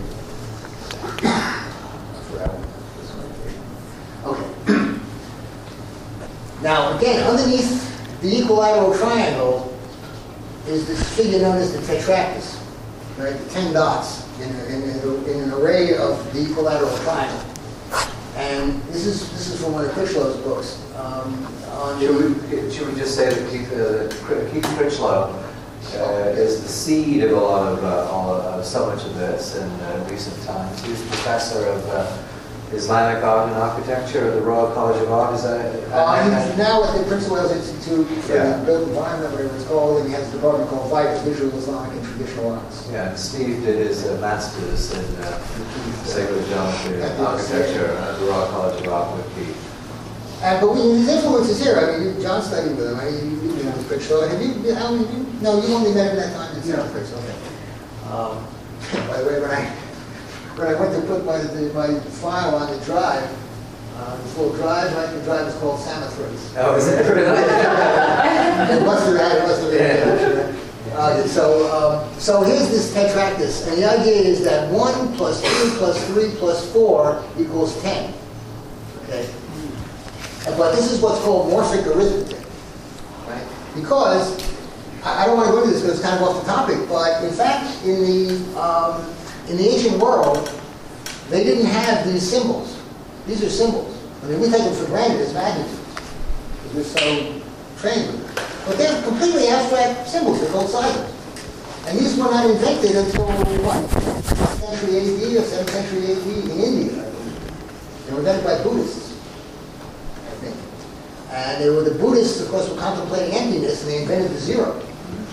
I forgot one. This orientation. Okay. Now, again, underneath the equilateral triangle is this figure known as the tetractys, right? The ten dots in, a, in, a, in an array of the equilateral triangle. And this is this is from one of Critchlow's books. Um, on Should the, we, should we just say that Keith, uh, Keith Critchlow uh, is the seed of a lot of uh, all, uh, so much of this in uh, recent times. He was professor of uh, Islamic art and architecture at the Royal College of Art. Is that? uh, he's now at the Prince of Wales Institute for Yeah. the Built Environment, whatever it's called, and he has a department called VITA, Visual Islamic and Traditional Arts. Yeah, and Steve did his uh, master's in uh, secular geometry and architecture at the Royal College of Art with Keith. And but we, his influence is here. I mean, you, John studied with him. I mean, you, you know with Critchlow. Have you? How you? No, you only met him that time. No, Critchlow. Okay. Um, by the way, when I when I went to put my the, my file on the drive, uh, this little drive, right? The drive is called Samothrace. Oh, is it really? It must have had. It must have been. Uh, so, um, so here's this tetractys, and the idea is that one plus two plus three plus four equals ten. Okay. But this is what's called morphic arithmetic, right? Because, I I don't want to go into this because it's kind of off the topic, but in fact, in the, um, in the ancient world, they didn't have these symbols. These are symbols. I mean, we take them for granted as magnitudes, because we're so trained with them. But they're completely abstract symbols. They're called cipher. And these were not invented until, what, sixth century A D or seventh century A D in India, I believe. They were invented by Buddhists. And they were the Buddhists, of course, were contemplating emptiness, and they invented the zero.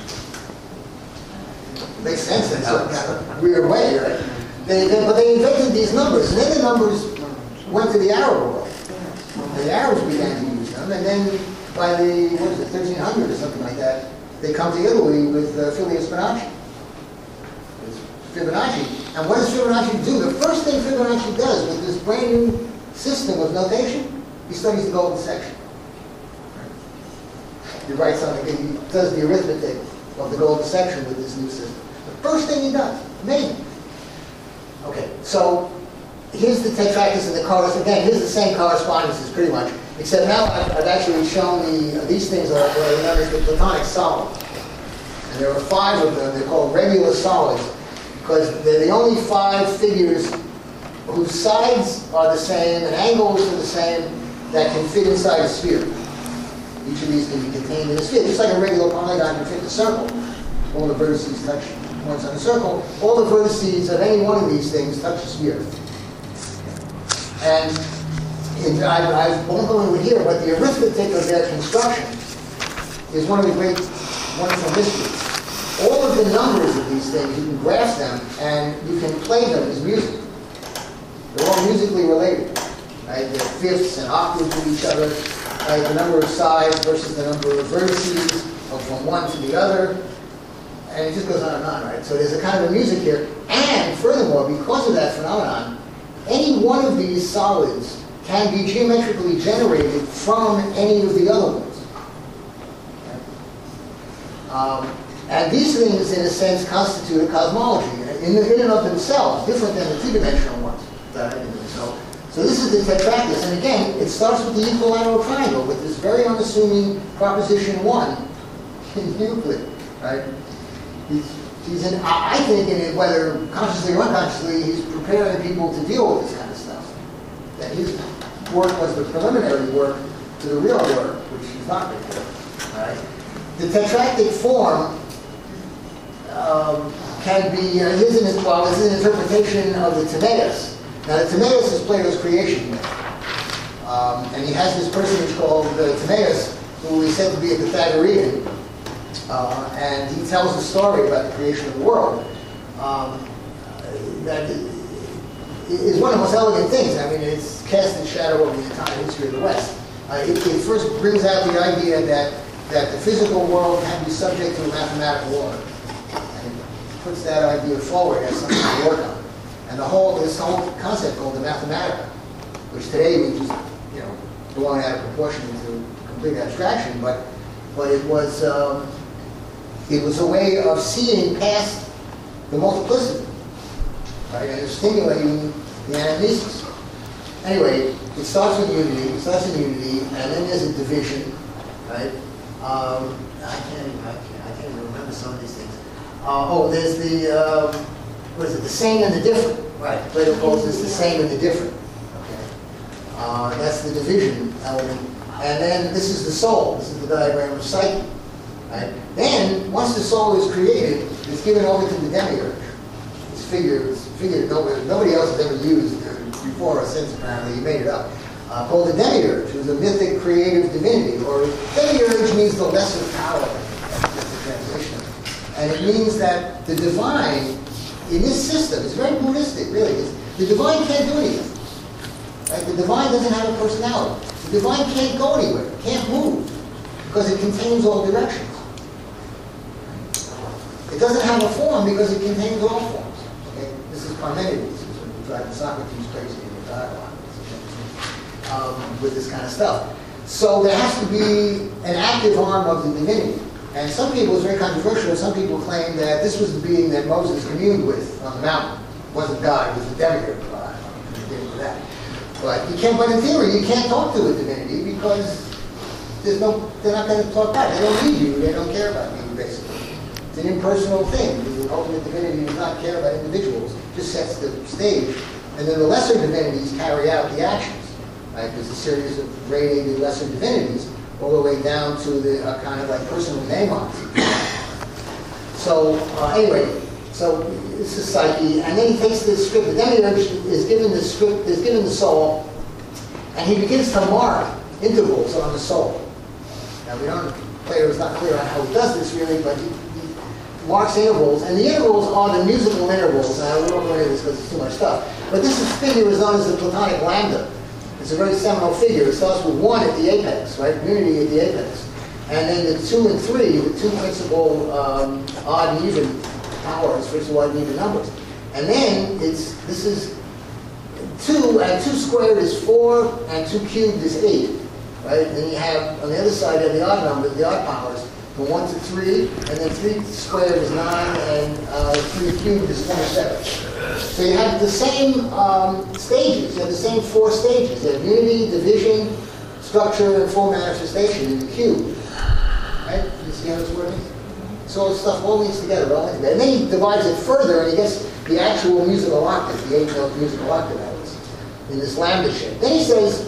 Makes sense in some kind of weird way, right? They, they, but they invented these numbers, and then the numbers went to the Arab world. And the Arabs began to use them, and then by the, what is it, thirteen hundred or something like that, they come to Italy with uh, Fibonacci. It's Fibonacci. And what does Fibonacci do? The first thing Fibonacci does with this brand new system of notation, he studies the golden section. He writes something, he does the arithmetic of the golden section with this new system. The first thing he does, amazing. Okay, so here's the tetractys and the correspondence. Again, here's the same correspondences pretty much, except now I've, I've actually shown the, uh, these things are what are known as the Platonic solids. And there are five of them. They're called regular solids because they're the only five figures whose sides are the same and angles are the same that can fit inside a sphere. Each of these can be contained in a sphere. Just like a regular polygon can fit in a circle. All the vertices touch points on the circle. All the vertices of any one of these things touch the sphere. And in, I, I won't go into it here, but the arithmetic of their construction is one of the great, wonderful mysteries. All of the numbers of these things, you can graph them, and you can play them as music. They're all musically related. Right? They're fifths and octaves with each other. Right? The number of sides versus the number of vertices, of from one to the other. And it just goes on and on, right? So there's a kind of a music here. And furthermore, because of that phenomenon, any one of these solids can be geometrically generated from any of the other ones. Um, and these things, in a sense, constitute a cosmology in, in and of themselves, different than the two-dimensional ones that I did. So, so this is the tetractys. And again, it starts with the equilateral triangle, with this very unassuming proposition one in Euclid, right? He's, he's in, I think, in it, whether consciously or unconsciously, he's preparing people to deal with this kind of stuff. That his work was the preliminary work to the real work, which he's not prepared. Right? The tetractic form um, can be, uh, his, an, well, it's an interpretation of the Timaeus. Now, the Timaeus is Plato's creation myth. Um, and he has this personage called uh, Timaeus, who is said to be a Pythagorean. Uh, and he tells a story about the creation of the world um, that is one of the most elegant things. I mean, it's cast its shadow over the entire history of the West. Uh, it, it first brings out the idea that, that the physical world can be subject to a mathematical order. And it puts that idea forward as something to work on. And the whole, this whole concept called the Mathematica, which today we just, you know, blown out of proportion into complete abstraction, but, but it was, um, It was a way of seeing past the multiplicity, right? And stimulating the anamnesis. Anyway, it starts with unity, it starts in unity, and then there's a division, right? Um, I can't, I can't, I can't even remember some of these things. Uh, oh, there's the, um, what is it, the same and the different, right? Plato calls this the same and the different, okay? Uh, that's the division element. And then this is the soul, this is the diagram of psyche, right? Then, once the soul is created, it's given over to the demiurge. This figure, this figure that nobody, nobody else has ever used before or since, apparently. He made it up. Uh, called the demiurge, who's a mythic creative divinity. Or demiurge means the lesser power. That's the translation. And it means that the divine, in this system, it's very Buddhistic, really. It's, the divine can't do anything. Right? The divine doesn't have a personality. The divine can't go anywhere, can't move, because it contains all directions. It doesn't have a form because it contains all forms. Okay? This is Parmenides. This is what driving Socrates crazy in the dialogue um, with this kind of stuff. So there has to be an active arm of the divinity. And some people, it's very controversial, some people claim that this was the being that Moses communed with on the mountain. It wasn't God, it was the demiurge. Well, I don't know if you get into that. But you can't, but in theory, you can't talk to a divinity because there's no, they're not going to talk back. They don't need you, they don't care about you, basically. It's an impersonal thing. The ultimate divinity does not care about individuals, just sets the stage. And then the lesser divinities carry out the actions. Right? There's a series of radiated lesser divinities all the way down to the uh, kind of like personal mnemons. So uh, anyway, so this is psyche, and then he takes this script. The demiurge is given the script, is given the soul, and he begins to mark intervals on the soul. Now we don't, Plato is not clear on how he does this really, but he, he marks intervals, and the intervals are the musical intervals. Now we won't go into this because it's too much stuff. But this is figure is known as the Platonic lambda. It's a very seminal figure. It starts with one at the apex, right? Unity at the apex. And then the two and three, the two principal um, odd and even powers, first of all, odd and even numbers. And then it's, this is two, and two squared is four, and two cubed is eight, right? Then you have, on the other side, you have the odd numbers, the odd powers, from one to three, and then three squared is nine, and uh, three cubed is twenty-seven. So you have the same um, stages, you have the same four stages. You have unity, division, structure, and full manifestation in the cube. Right? You see how it's working? So all this stuff all links together, all links together. And then he divides it further, and he gets the actual musical octave, the eight-note musical octave that is, in this lambda shape. Then he says,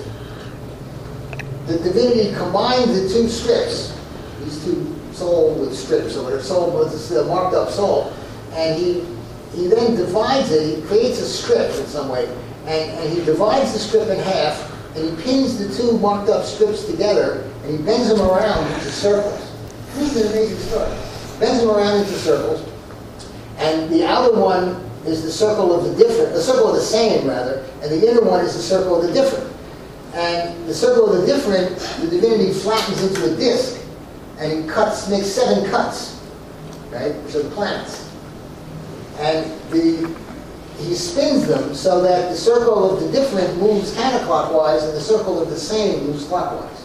the divinity combined the two strips, these two soul with strips, or whatever, soul with this uh, marked up soul, and he He then divides it, he creates a strip in some way, and, and he divides the strip in half, and he pins the two marked up strips together, and he bends them around into circles. This is an amazing story. Bends them around into circles, and the outer one is the circle of the different, the circle of the same rather, and the inner one is the circle of the different. And the circle of the different, the divinity flattens into a disc, and he cuts, makes seven cuts, right, which are the planets. And the, he spins them so that the circle of the different moves counterclockwise and the circle of the same moves clockwise.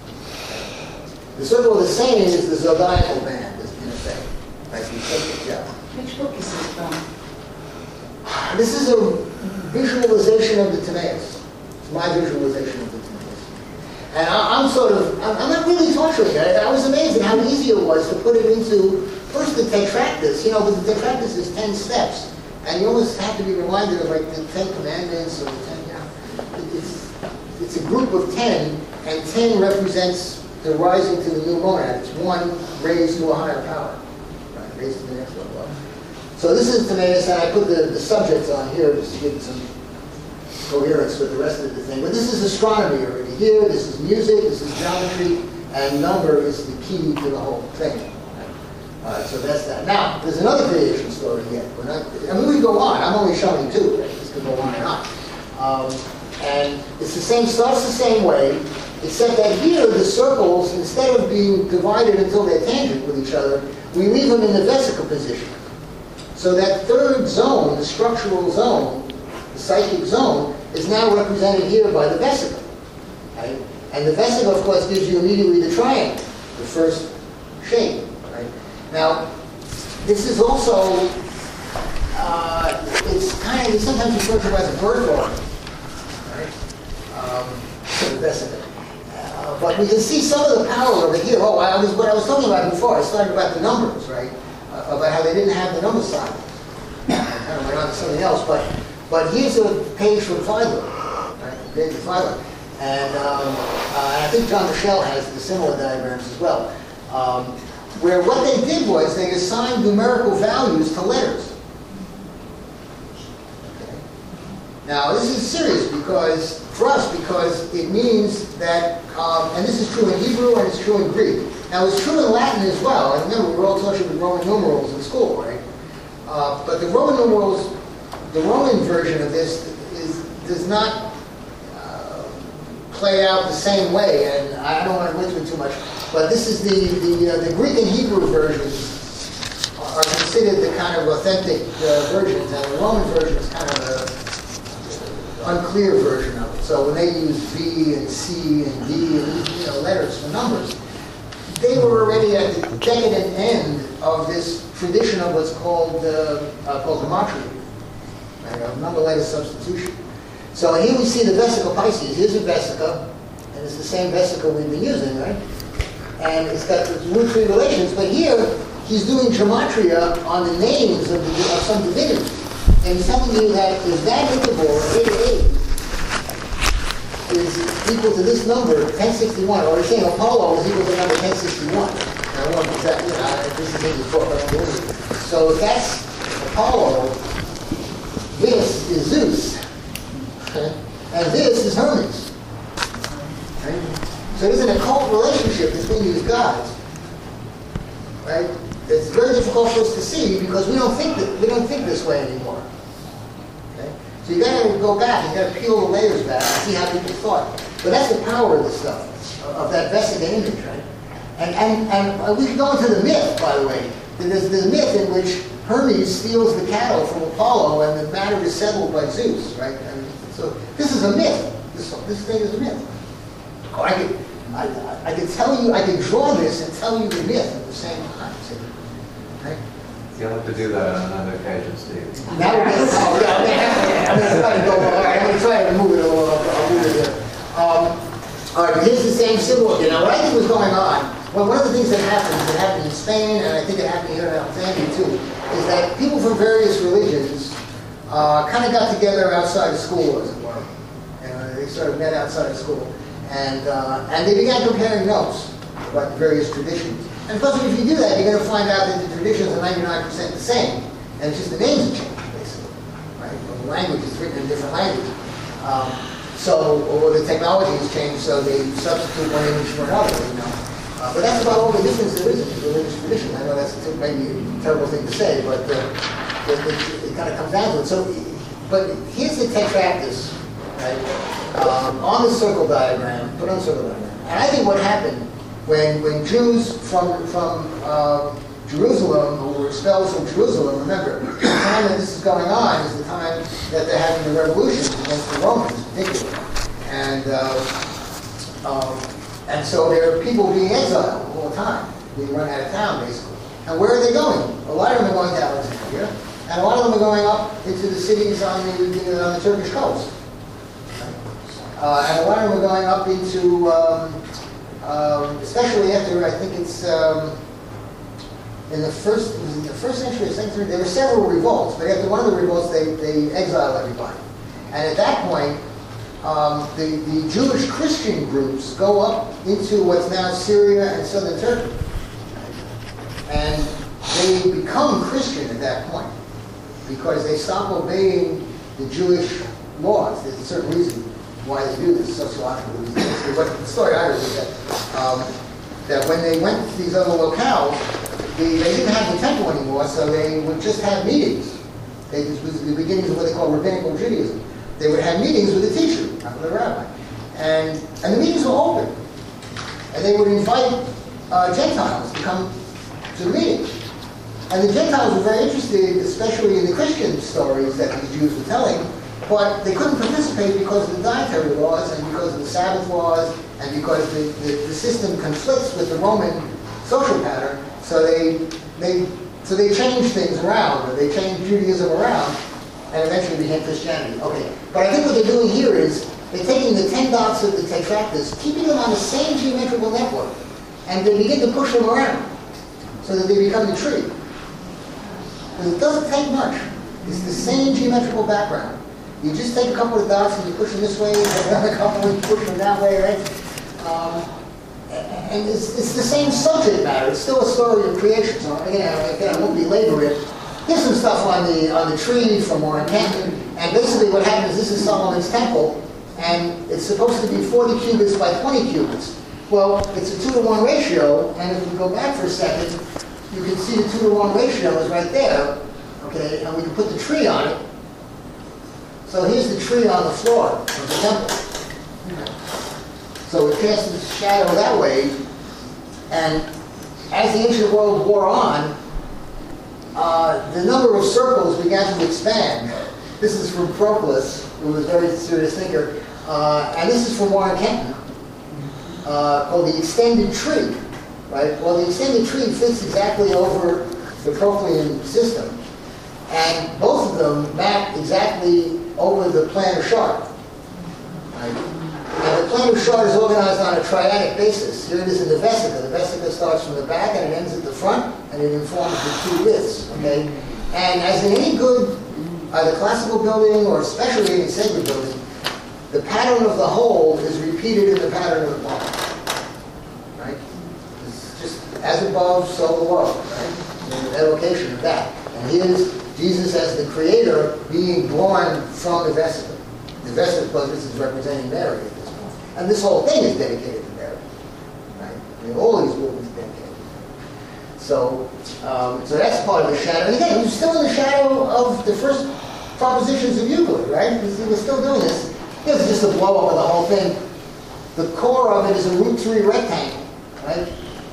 The circle of the same is the zodiacal band, in effect. Like you take it, yeah. Which book is this from? This is a visualization of the Timaeus. It's my visualization of the Timaeus. And I, I'm sort of, I'm, I'm not really torturing it. I, I was amazed at how easy it was to put it into, first the Tetractys, you know, but the Tetractys is ten steps. And you almost have to be reminded of like the Ten Commandments or the Ten, you know. It's, it's a group of ten, and ten represents the rising to the new monad. It's one raised to a higher power. Right, raised to the next level up. So this is Timaeus, and I put the, the subjects on here just to give it some coherence with the rest of the thing. But this is astronomy already here. This is music, this is geometry, and number is the key to the whole thing. All right, so that's that. Now, there's another creation story yet. We're not, I mean, we go on. I'm only showing two. Right? This could go on and on. Um, and it's the same, starts the same way, except that here the circles, instead of being divided until they're tangent with each other, we leave them in the vesicle position. So that third zone, the structural zone, the psychic zone, is now represented here by the vesicle. Right? And the vesicle, of course, gives you immediately the triangle, the first shape. Right? Now, this is also, uh, it's kind of, sometimes referred to as a bird garden, right? Um, the Vesica. Uh, but we can see some of the power of it here. Oh, I was, what I was talking about before, I started about the numbers, right? Uh, about how they didn't have the number sign. I kind of went on to something else, but, but here's a page from Fiedler, right? David Fiedler. And um, uh, I think John Michel has the similar diagrams as well, um, where what they did was they assigned numerical values to letters. Okay. Now this is serious because for us because it means that, um, and this is true in Hebrew and it's true in Greek. Now it's true in Latin as well. And remember, we're all taught with Roman numerals in school, right? Uh, but the Roman numerals, the Roman version of this is does not play out the same way, and I don't want to go into it too much, but this is the, the, uh, the Greek and Hebrew versions are considered the kind of authentic uh, versions, and the Roman version is kind of an unclear version of it. So when they use B and C and D and you know, letters for numbers, they were already at the decadent end of this tradition of what's called, uh, uh, called gematria, right, of number-letter substitution. So here we see the Vesica Pisces. Here's a Vesica, and it's the same Vesica we've been using, right? And it's got the root three relations, but here he's doing gematria on the names of, the, of some divinities. And he's telling you that if that interval, eight to eight, is equal to this number, ten sixty-one, or he's saying Apollo is equal to number ten sixty-one. Now, I won't exactly, you know, this is in the book, I don't believe it. So if that's Apollo, this is Zeus. Okay. And this is Hermes. Right? So there's an occult relationship between these gods. Right? It's very difficult for us to see because we don't think that we don't think this way anymore. Okay? So you gotta go back, you gotta peel the layers back and see how people thought. But that's the power of this stuff, of that Vesica image, right? And and and we can go into the myth, by the way. There's the myth in which Hermes steals the cattle from Apollo and the matter is settled by Zeus, right? And so this is a myth. This, this thing is a myth. Oh, I could, I, I could tell you, I could draw this and tell you the myth at the same time. See? Right? You'll have to do that on another occasion, Steve. Now we're going to, oh, yeah, I'm going to try to go, all right, I'm going to try to move it a little, I'll move it here. Um, all right, but here's the same symbol again. Now what I think was going on, well, one of the things that happens, that happened in Spain, and I think it happened here in Alexandria too, is that people from various religions Uh, kind of got together outside of school, as it were. And uh, they sort of met outside of school. And, uh, and they began comparing notes about the various traditions. And plus, if you do that, you're going to find out that the traditions are ninety-nine percent the same. And it's just the names have changed, basically. Right? Well, the language is written in different language. Um, so, or the technology has changed, so they substitute one image for another, you know. Uh, but that's about all the difference there is in religious tradition. I know that's maybe a terrible thing to say, but uh, it, it, it kind of comes down to it. So, but here's the tetractys, right? Um, on the circle diagram, put on the circle diagram. And I think what happened when when Jews from from uh, Jerusalem who were expelled from Jerusalem, remember, the time that this is going on is the time that they're having the revolutions against the Romans, particularly, and. Uh, um, And so there are people being exiled all the time, being run out of town, basically. And where are they going? A lot of them are going to Alexandria, and a lot of them are going up into the cities on the, on the Turkish coast. Uh, and a lot of them are going up into, um, um, especially after, I think it's um, in the first, was it the first century or second century, there were several revolts, but after one of the revolts, they, they exiled everybody. And at that point, Um, the, the Jewish Christian groups go up into what's now Syria and southern Turkey. And they become Christian at that point because they stop obeying the Jewish laws. There's a certain reason why they do this, sociological reason. But the story I heard is that, um, that when they went to these other locales, they, they didn't have the temple anymore, so they would just have meetings. They, this was the beginnings of what they call rabbinical Judaism. They would have meetings with a teacher, not with a rabbi. And, and the meetings were open. And they would invite uh, Gentiles to come to the meetings. And the Gentiles were very interested, especially in the Christian stories that these Jews were telling, but they couldn't participate because of the dietary laws and because of the Sabbath laws and because the, the, the system conflicts with the Roman social pattern. So they, they, so they changed things around, or they changed Judaism around, and eventually became Christianity. Okay, but I think what they're doing here is they're taking the ten dots of the tetractys, keeping them on the same geometrical network, and they begin to push them around so that they become the tree. Because it doesn't take much. It's the same geometrical background. You just take a couple of dots and you push them this way, and another couple and you push them that way, right? Um, and it's, it's the same subject matter. It's still a story of creation. So again, again I won't belabor it. Here's some stuff on the on the tree from Warren Canton. And basically what happens, this is Solomon's temple, and it's supposed to be forty cubits by twenty cubits. Well, it's a two to one ratio, and if we go back for a second, you can see the two to one ratio is right there. Okay, and we can put the tree on it. So here's the tree on the floor of the temple. So it casts shadow that way, and as the ancient world wore on, uh, the number of circles began to expand. This is from Proclus, who was a very serious thinker, uh, and this is from Warren Canton, uh, called the extended tree. Right? Well, the extended tree fits exactly over the Proclean system, and both of them map exactly over the planar chart. Right? And the planar chart is organized on a triadic basis. Here it is in the vesica. The vesica starts from the back and it ends at the front, and it informs the two widths. Okay? And as in any good either classical building or especially any sacred building, the pattern of the whole is repeated in the pattern of the block. Right? It's just as above, so below. Right? An evocation of that. And here's Jesus as the creator being born from the vesica. The vesica, because this is representing Mary at this point. And this whole thing is dedicated to Mary. Right? I mean, all these movements are dedicated. So, um, so that's part of the shadow. And again, we're still in the shadow of the first propositions of Euclid, right? We're still doing this. This is just a blow up of the whole thing. The core of it is a root three rectangle, right?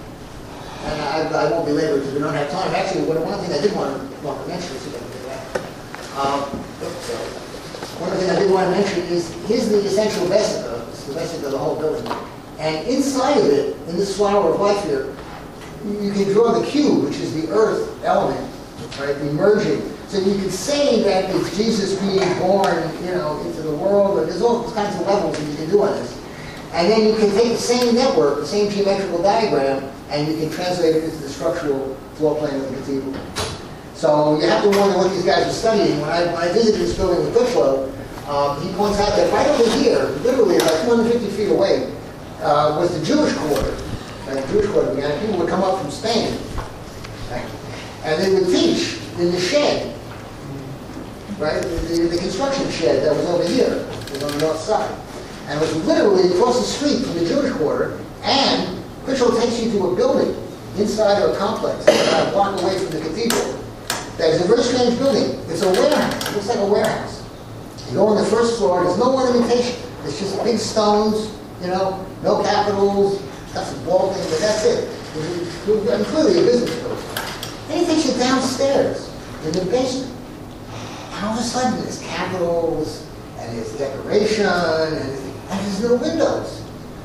And I, I won't belabor it because we don't have time. Actually, one, one thing I did want to, want to mention, see if I can do that. Um, oops, sorry. One thing I did want to mention is, here's the essential vesica. It's the vesica of the whole building. And inside of it, in this flower of life here, you can draw the cube, which is the earth element, right, emerging. So you can say that it's Jesus being born, you know, into the world, and there's all kinds of levels that you can do on this. And then you can take the same network, the same geometrical diagram, and you can translate it into the structural floor plan of the cathedral. So you have to wonder what these guys are studying. When I, when I visited this building with Goodflow, um, he points out that right over here, literally about two hundred fifty feet away, uh, was the Jewish quarter. And the Jewish quarter began. People would come up from Spain, right? And they would teach in the shed, right? The, the, the construction shed that was over here, was on the north side. And it was literally across the street from the Jewish quarter, and Critchlow takes you to a building inside a complex, about a block away from the cathedral. That is a very strange building. It's a warehouse. It looks like a warehouse. You go on the first floor, there's no ornamentation. It's just big stones, you know, no capitals, got some vaulting, but that's it. And clearly a business building. Then he takes you downstairs in the basement. And all of a sudden there's capitals, and there's decoration, and, and there's no windows.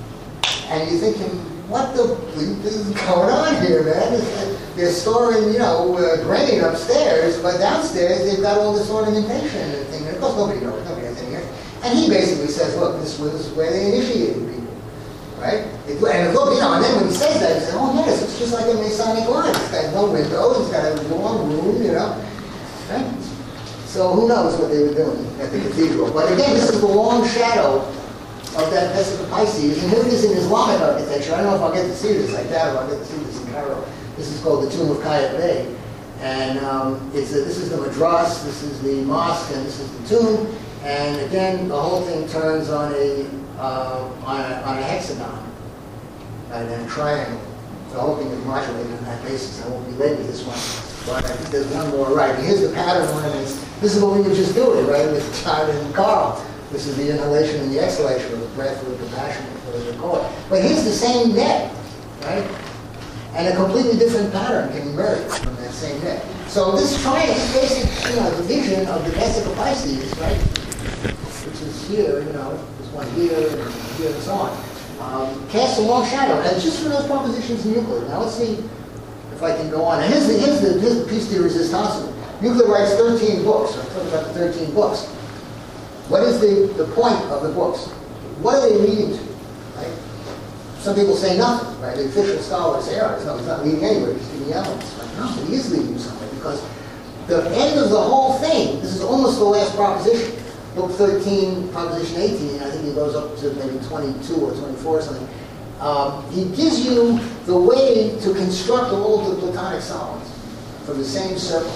And you're thinking, what the bleep is going on here, man? They're storing, you know, uh, grain upstairs, but downstairs they've got all this ornamentation and thing. And of course, nobody knows, nobody has any here. And he basically says, look, this was where they initiated people, right? It, and look, you know, and then when he says that, he says, oh yes, it's just like a Masonic lodge. It's got no windows, it's got a long room, you know. Right? So who knows what they were doing at the cathedral? But again, this is the long shadow of that Vesica Pisces, and here it is in Islamic architecture. I don't know if I'll get to see this like that, or I'll get to see this in Cairo. This is called the Tomb of Qayat and um, it's a, this is the madras, this is the mosque, and this is the tomb. And again, the whole thing turns on a uh, on a, on a hexagon, and then a triangle. The whole thing is modulated on that basis. I won't belabor this one, but I think there's one more right. Here's the pattern ornaments. This is what we were just doing, right, with Todd and Carl. This is the inhalation and the exhalation, or the breath, or the compassion, whatever you call it. But here's the same net, right? And a completely different pattern can emerge from that same net. So this triangle, basic, you know, the vision of the Vesica Pisces, right? Which is here, you know, there's one here and here and so on. Um, casts a long shadow, and just for those propositions in Euclid. Now let's see if I can go on. And here's the, here's the, here's the piece de resistance. Euclid writes thirteen books, or talks about the thirteen books. What is the, the point of the books? What are they leading to? Right? Some people say nothing, right? The official scholars say, oh, no, he's not leading anywhere, he's giving elements. Like, no, he is leading somewhere, because the end of the whole thing, this is almost the last proposition. Book thirteen, proposition eighteen, I think he goes up to maybe twenty-two or twenty-four or something. Um, he gives you the way to construct all of the Platonic solids from the same circle.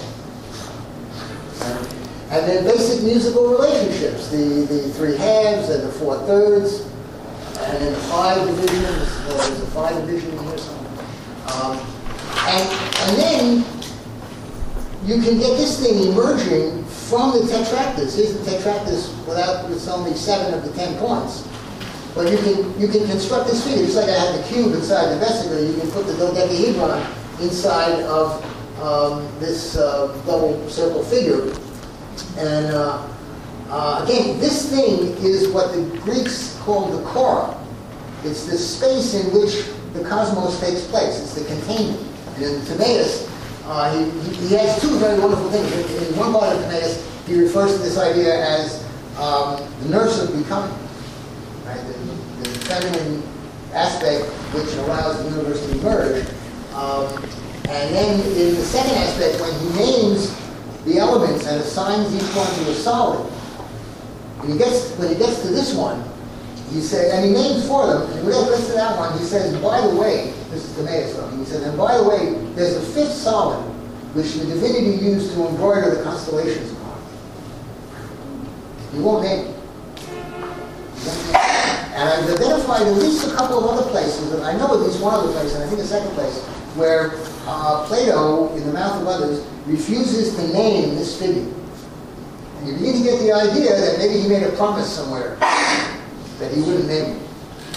And then basic musical relationships, the, the three halves and the four thirds, and then the five divisions, uh, there's a five division in here somewhere. Um, and, and then you can get this thing emerging from the Tetractys. Here's the Tetractys without, it's only seven of the ten points. But you can, you can construct this figure, just like I had the cube inside the vesicle, you can put the dodecahedron inside of um, this uh, double circle figure. And uh, uh, again, this thing is what the Greeks called the chora. It's the space in which the cosmos takes place. It's the containment. And in Timaeus, uh, he, he has two very wonderful things. In one part of Timaeus, he refers to this idea as um, the nurse of becoming, right? The, the feminine aspect which allows the universe to emerge. Um, and then in the second aspect, when he names the elements and assigns each one to a solid, when he gets, when he gets to this one, he says, and he names four of them, and when he gets to that one, he says, by the way, this is Timaeus talking, he says, and by the way, there's a fifth solid which the divinity used to embroider the constellations upon. He won't name it. And I've identified at least a couple of other places, and I know at least one other place, and I think a second place, where uh, Plato, in the mouth of others, refuses to name this figure. And you begin to get the idea that maybe he made a promise somewhere that he wouldn't name it.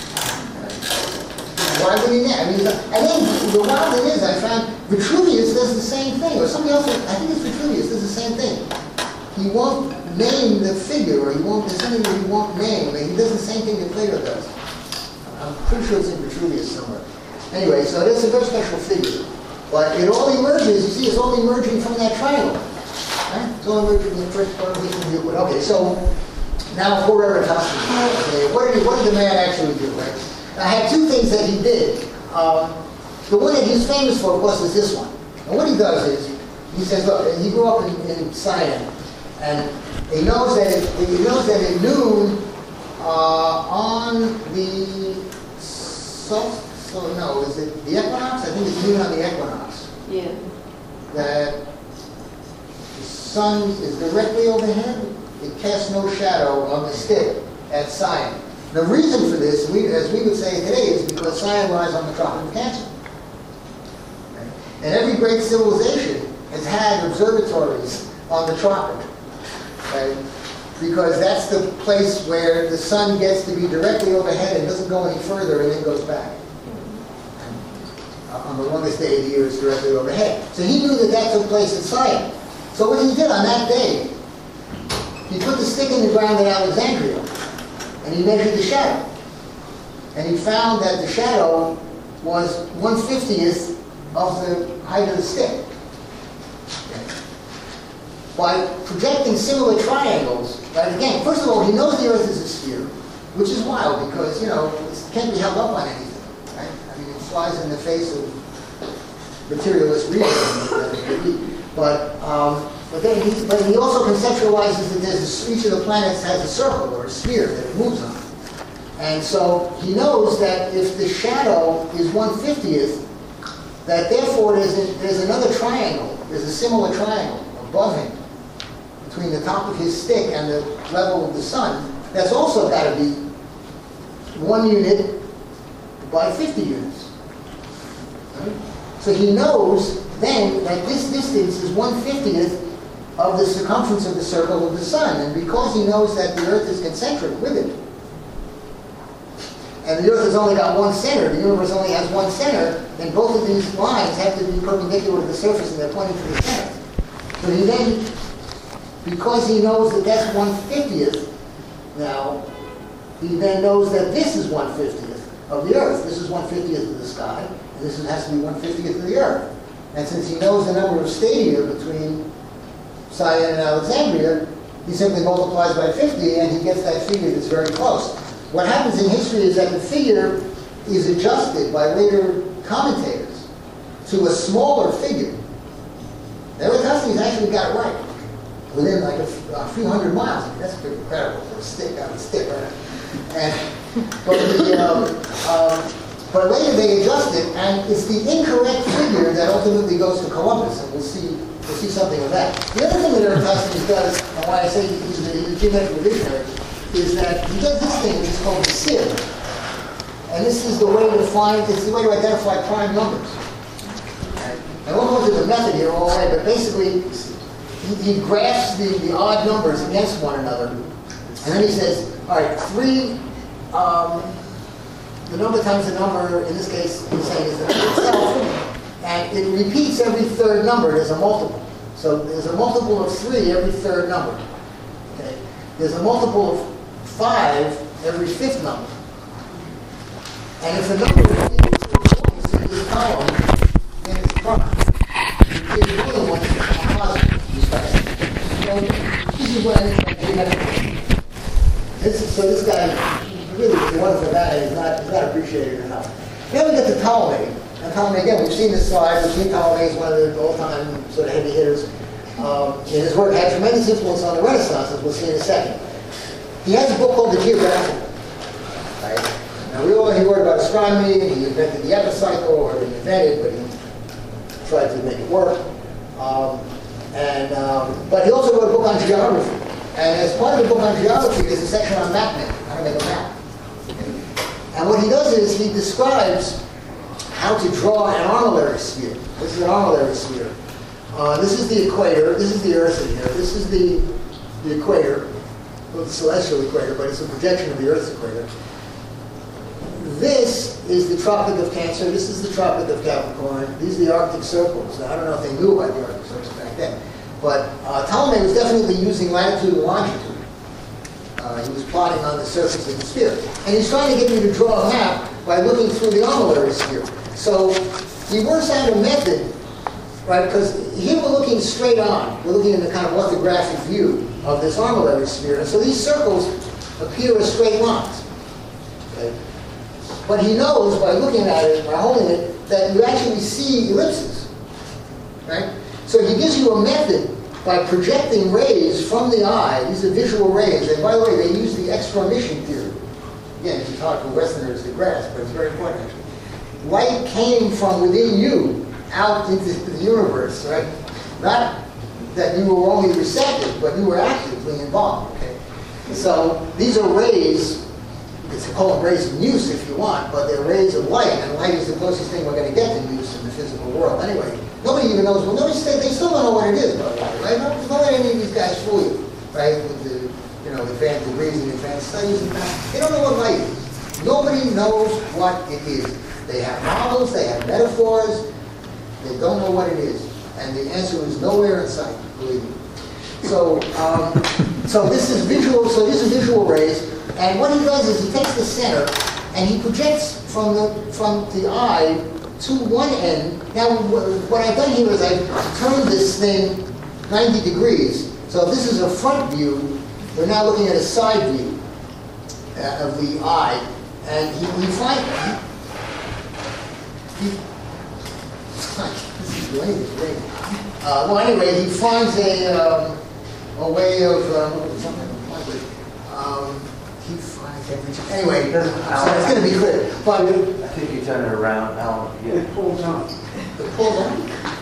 Why would he name it? I mean, and then the wild thing is, I found Vitruvius does the same thing, or somebody else, I think it's Vitruvius, does the same thing. He won't name the figure, or he won't, there's something that he won't name. I mean, he does the same thing that Plato does. I'm pretty sure it's in Vitruvius somewhere. Anyway, so it's a very special figure. But it all emerges, you see, it's all emerging from that triangle. Right? It's all emerging from the first part of the Euclid. Okay, so now for Eratosthenes. Okay, what did, he, what did the man actually do, right? I had two things that he did. Um, the one that he's famous for, of course, is this one. And what he does is, he says, look, he grew up in, in Siam, and he knows that it, he knows that at noon uh, on the solstice, so no, is it the equinox? I think it's noon on the equinox. Yeah. That the sun is directly overhead. It casts no shadow on the stick at Siam. The reason for this, we, as we would say today, is because Siam lies on the Tropic of Cancer. Okay? And every great civilization has had observatories on the tropic. Okay? Because that's the place where the sun gets to be directly overhead and doesn't go any further and then goes back. On the longest day of the year, it's directly overhead. So he knew that that took place in Siam. So what he did on that day, he put the stick in the ground at Alexandria, and he measured the shadow. And he found that the shadow was one fiftieth of the height of the stick. Okay. By projecting similar triangles, right, again, first of all, he knows the Earth is a sphere, which is wild because, you know, it can't be held up on anything, right? I mean, it flies in the face of materialist realism. But, um, but then he, but he also conceptualizes that there's a, each of the planets has a circle or a sphere that it moves on. And so he knows that if the shadow is one fiftieth, that therefore there's, a, there's another triangle, there's a similar triangle above him, between the top of his stick and the level of the sun, that's also got to be one unit by fifty units. Right? So he knows then that this distance is one fiftieth of the circumference of the circle of the sun. And because he knows that the Earth is concentric with it, and the Earth has only got one center, the universe only has one center, then both of these lines have to be perpendicular to the surface and they're pointing to the center. So he then, because he knows that that's one fiftieth now, he then knows that this is one fiftieth of the Earth. This is one fiftieth of the sky, and this has to be one fiftieth of the Earth. And since he knows the number of stadia between Sion and Alexandria, he simply multiplies by fifty and he gets that figure that's very close. What happens in history is that the figure is adjusted by later commentators to a smaller figure. Eratosthenes actually got it right within like a, a few hundred miles. That's pretty incredible for a stick on a stick, right? And but the um, um, but later they adjust it, and it's the incorrect figure that ultimately goes to Columbus, and we'll see we'll see something of that. The other thing that Eratosthenes does, and why I say he's a, he's a geometrical visionary, is that he does this thing which is called the sieve. And this is the way to find, it's the way to identify prime numbers. I won't go into the method here all the way, but basically he, he graphs the, the odd numbers against one another. And then he says, all right, three, um, the number times the number, in this case, he's saying is the number itself, and it repeats every third number. There's a multiple. So there's a multiple of three every third number. Okay? There's a multiple of five every fifth number. And if the number is in this column, then it's prime. If the other one is positive, so this is what I think that this is, so this guy really is a wonderful guy. He's not, he's not appreciated enough. Then we get to Ptolemy. And Ptolemy, again, we've seen this slide. We've seen Ptolemy as one of the all-time sort of heavy hitters. Um, and his work had tremendous influence on the Renaissance, as we'll see in a second. He has a book called The Geographical. Right? Now, we all he wrote about astronomy, and he invented the epicycle, or didn't invent it, but he tried to make it work. Um, and, um, but he also wrote a book on geography. And as part of the book on geography, there's a section on map making, how to make a map. And what he does is he describes how to draw an armillary sphere. This is an armillary sphere. Uh, this is the equator. This is the Earth in here. This is the, the equator, well, the celestial equator, but it's a projection of the Earth's equator. This is the Tropic of Cancer. This is the Tropic of Capricorn. These are the Arctic circles. Now, I don't know if they knew about the Arctic circles back then, but uh, Ptolemy was definitely using latitude and longitude. Uh, he was plotting on the surface of the sphere. And he's trying to get you to draw a map by looking through the armillary sphere. So he works out a method, right, because here we're looking straight on. We're looking in the kind of orthographic view of this armillary sphere. And so these circles appear as straight lines. Okay? But he knows by looking at it, by holding it, that you actually see ellipses. Right? So he gives you a method by projecting rays from the eye. These are visual rays. And by the way, they use the extramission theory. Again, it's hard for Westerners to grasp, but it's very important actually. Light came from within you out into the universe, right? Not that you were only receptive, but you were actively involved, okay? So these are rays, it's called rays of Muse if you want, but they're rays of light, and light is the closest thing we're going to get to Muse in the physical world. Anyway, nobody even knows, well, nobody, they still don't know what it is, right? Don't, don't let any of these guys fool you, right? With the, you know, advanced degrees and advanced studies and that. They don't know what light is. Nobody knows what it is. They have models, they have metaphors, they don't know what it is. And the answer is nowhere in sight, believe me. So, um, so this is visual, so these are visual rays, and what he does is he takes the center and he projects from the, from the eye to one end. Now, what I've done here is I've turned this thing ninety degrees. So if this is a front view, we're now looking at a side view uh, of the eye. And he, he finds, he, he, this is great, great. Uh, well, anyway, he finds a, um, a way of, um, um, he finds everything. Anyway, so it's going to be clear. But I think you turn it around, Alan. Yeah. It pulls on. It pulls on?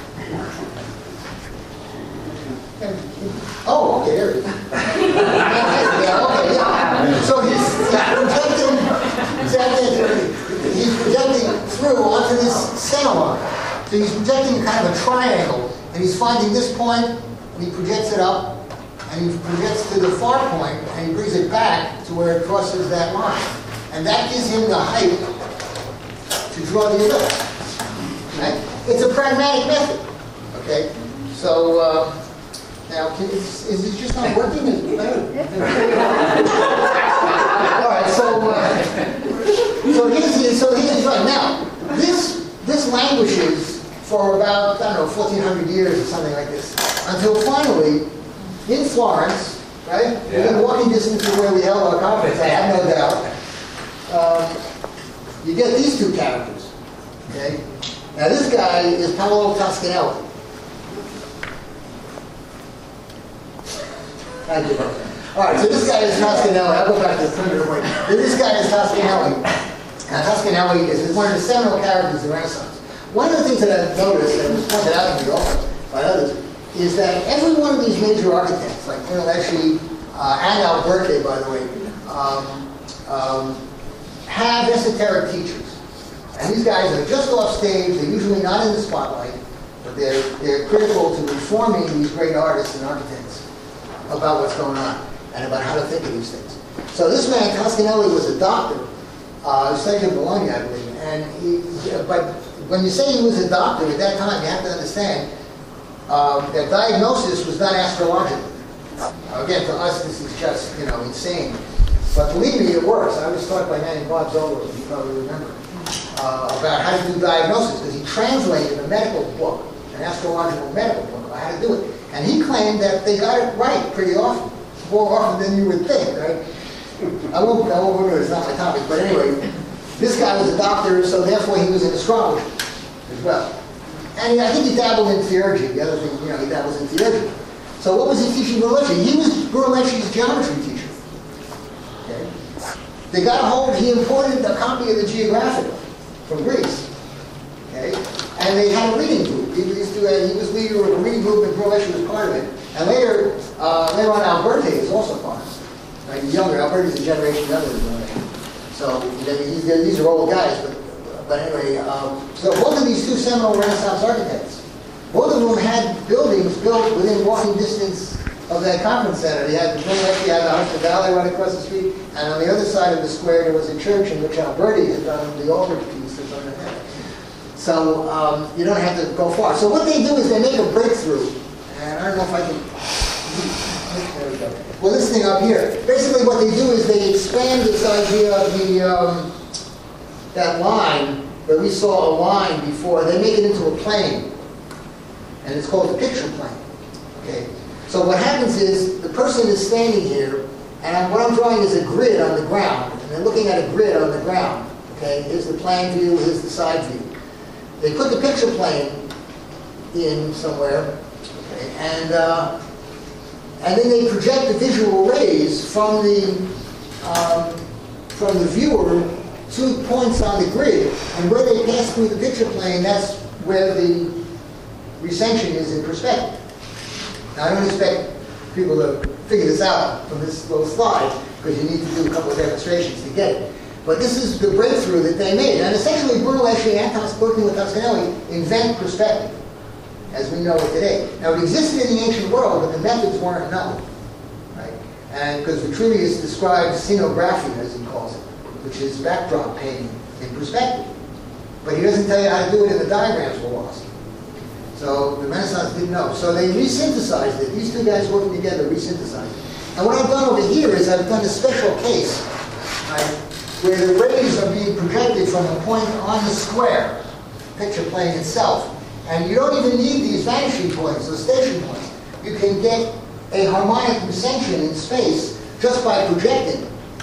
Oh, okay, there it is. Yeah, okay, yeah. So he's, he's projecting, he's projecting through onto this center line. So he's projecting kind of a triangle, and he's finding this point, and he projects it up, and he projects to the far point, and he brings it back to where it crosses that line. And that gives him the height to draw the ellipse. Right? It's a pragmatic method. Okay? So, uh, now, can, is, is it just not working? Is it better? All right, so, uh, so here's the, so here's right now. This this languishes for about, I don't know, fourteen hundred years or something like this. Until finally, in Florence, right? Yeah. Within walking distance of where we held our conference, I have no doubt. Um, you get these two characters, okay? Now this guy is Paolo Toscanelli. Thank you. All right, so this guy is Toscanelli. I'll go back to the printer point. This guy is Toscanelli. Now Toscanelli is one of the seminal characters of the Renaissance. One of the things that I've noticed, and was pointed out to me also by others, is that every one of these major architects, like Brunelleschi uh, and Alberti, by the way, um, um, have esoteric teachers. And these guys are just off stage, they're usually not in the spotlight, but they're, they're critical to informing these great artists and architects about what's going on and about how to think of these things. So this man, Toscanelli, was a doctor, uh, studied in Bologna, I believe, and he, but when you say he was a doctor at that time, you have to understand um, that diagnosis was done astrologically. Again, to us, this is just, you know, insane. But believe me, it works. I was taught by a man named Bob Zoller, you probably remember, uh, about how to do diagnosis, because he translated a medical book, an astrological medical book, about how to do it. And he claimed that they got it right pretty often, more often than you would think, right? I won't, I won't go into it, it's not my topic, but anyway, this guy was a doctor, so therefore he was an astrologer as well. And I think he dabbled in theurgy, the other thing, you know, he dabbles in theurgy. So what was he teaching Brunelleschi? He was Brunelleschi's geometry teacher. Okay? They got a hold, he imported a copy of the Geographica from Greece. Okay? And they had a reading group. He, used to, uh, he was leader of a reading group and Brunelleschi was part of it. And later, uh, later on, Alberti is also part of it. Right? He's younger. Alberti is a generation younger than Brunelleschi. So these, these are old guys, but, but anyway, um, so both of these two seminal Renaissance architects, both of them had buildings built within walking distance of that conference center. They had the Brunelleschi had the Hospitale right across the street, and on the other side of the square there was a church in which Alberti had done the altar piece that's on the head. So um, you don't have to go far. So what they do is they make a breakthrough, and I don't know if I can. There we go. Well, this thing up here. Basically, what they do is they expand this idea of the um, that line where we saw a line before. They make it into a plane, and it's called the picture plane. Okay. So what happens is the person is standing here, and what I'm drawing is a grid on the ground, and they're looking at a grid on the ground. Okay. Here's the plan view. Here's the side view. They put the picture plane in somewhere, okay, and. Uh, And then they project the visual rays from the, um, from the viewer to points on the grid. And where they pass through the picture plane, that's where the recension is in perspective. Now, I don't expect people to figure this out from this little slide, because you need to do a couple of demonstrations to get it. But this is the breakthrough that they made. And essentially, Brunelleschi and working with Toscanelli invent perspective, as we know it today. Now, it existed in the ancient world, but the methods weren't known, right? And because Vitruvius describes scenography, as he calls it, which is backdrop painting in perspective. But he doesn't tell you how to do it, and the diagrams were lost. So the Renaissance didn't know. So they resynthesized it. These two guys working together resynthesized it. And what I've done over here is I've done a special case, right, where the rays are being projected from a point on the square, picture plane itself. And you don't even need these vanishing points or station points. You can get a harmonic recension in space just by projecting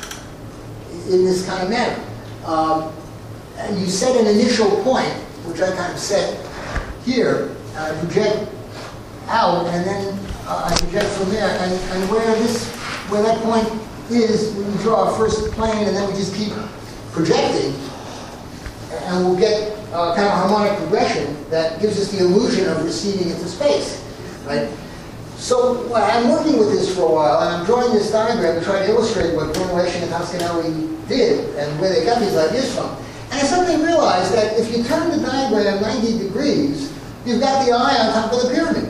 in this kind of manner. Um, and you set an initial point, which I kind of set here, and I project out, and then uh, I project from there. And, and where this, where that point is, we draw a first plane, and then we just keep projecting, and we'll get Uh, kind of harmonic progression that gives us the illusion of receding into space, right? So well, I'm working with this for a while, and I'm drawing this diagram to try to illustrate what Brunelleschi and Toscanelli did and where they got these ideas from. And I suddenly realized that if you turn the diagram ninety degrees, you've got the eye on top of the pyramid.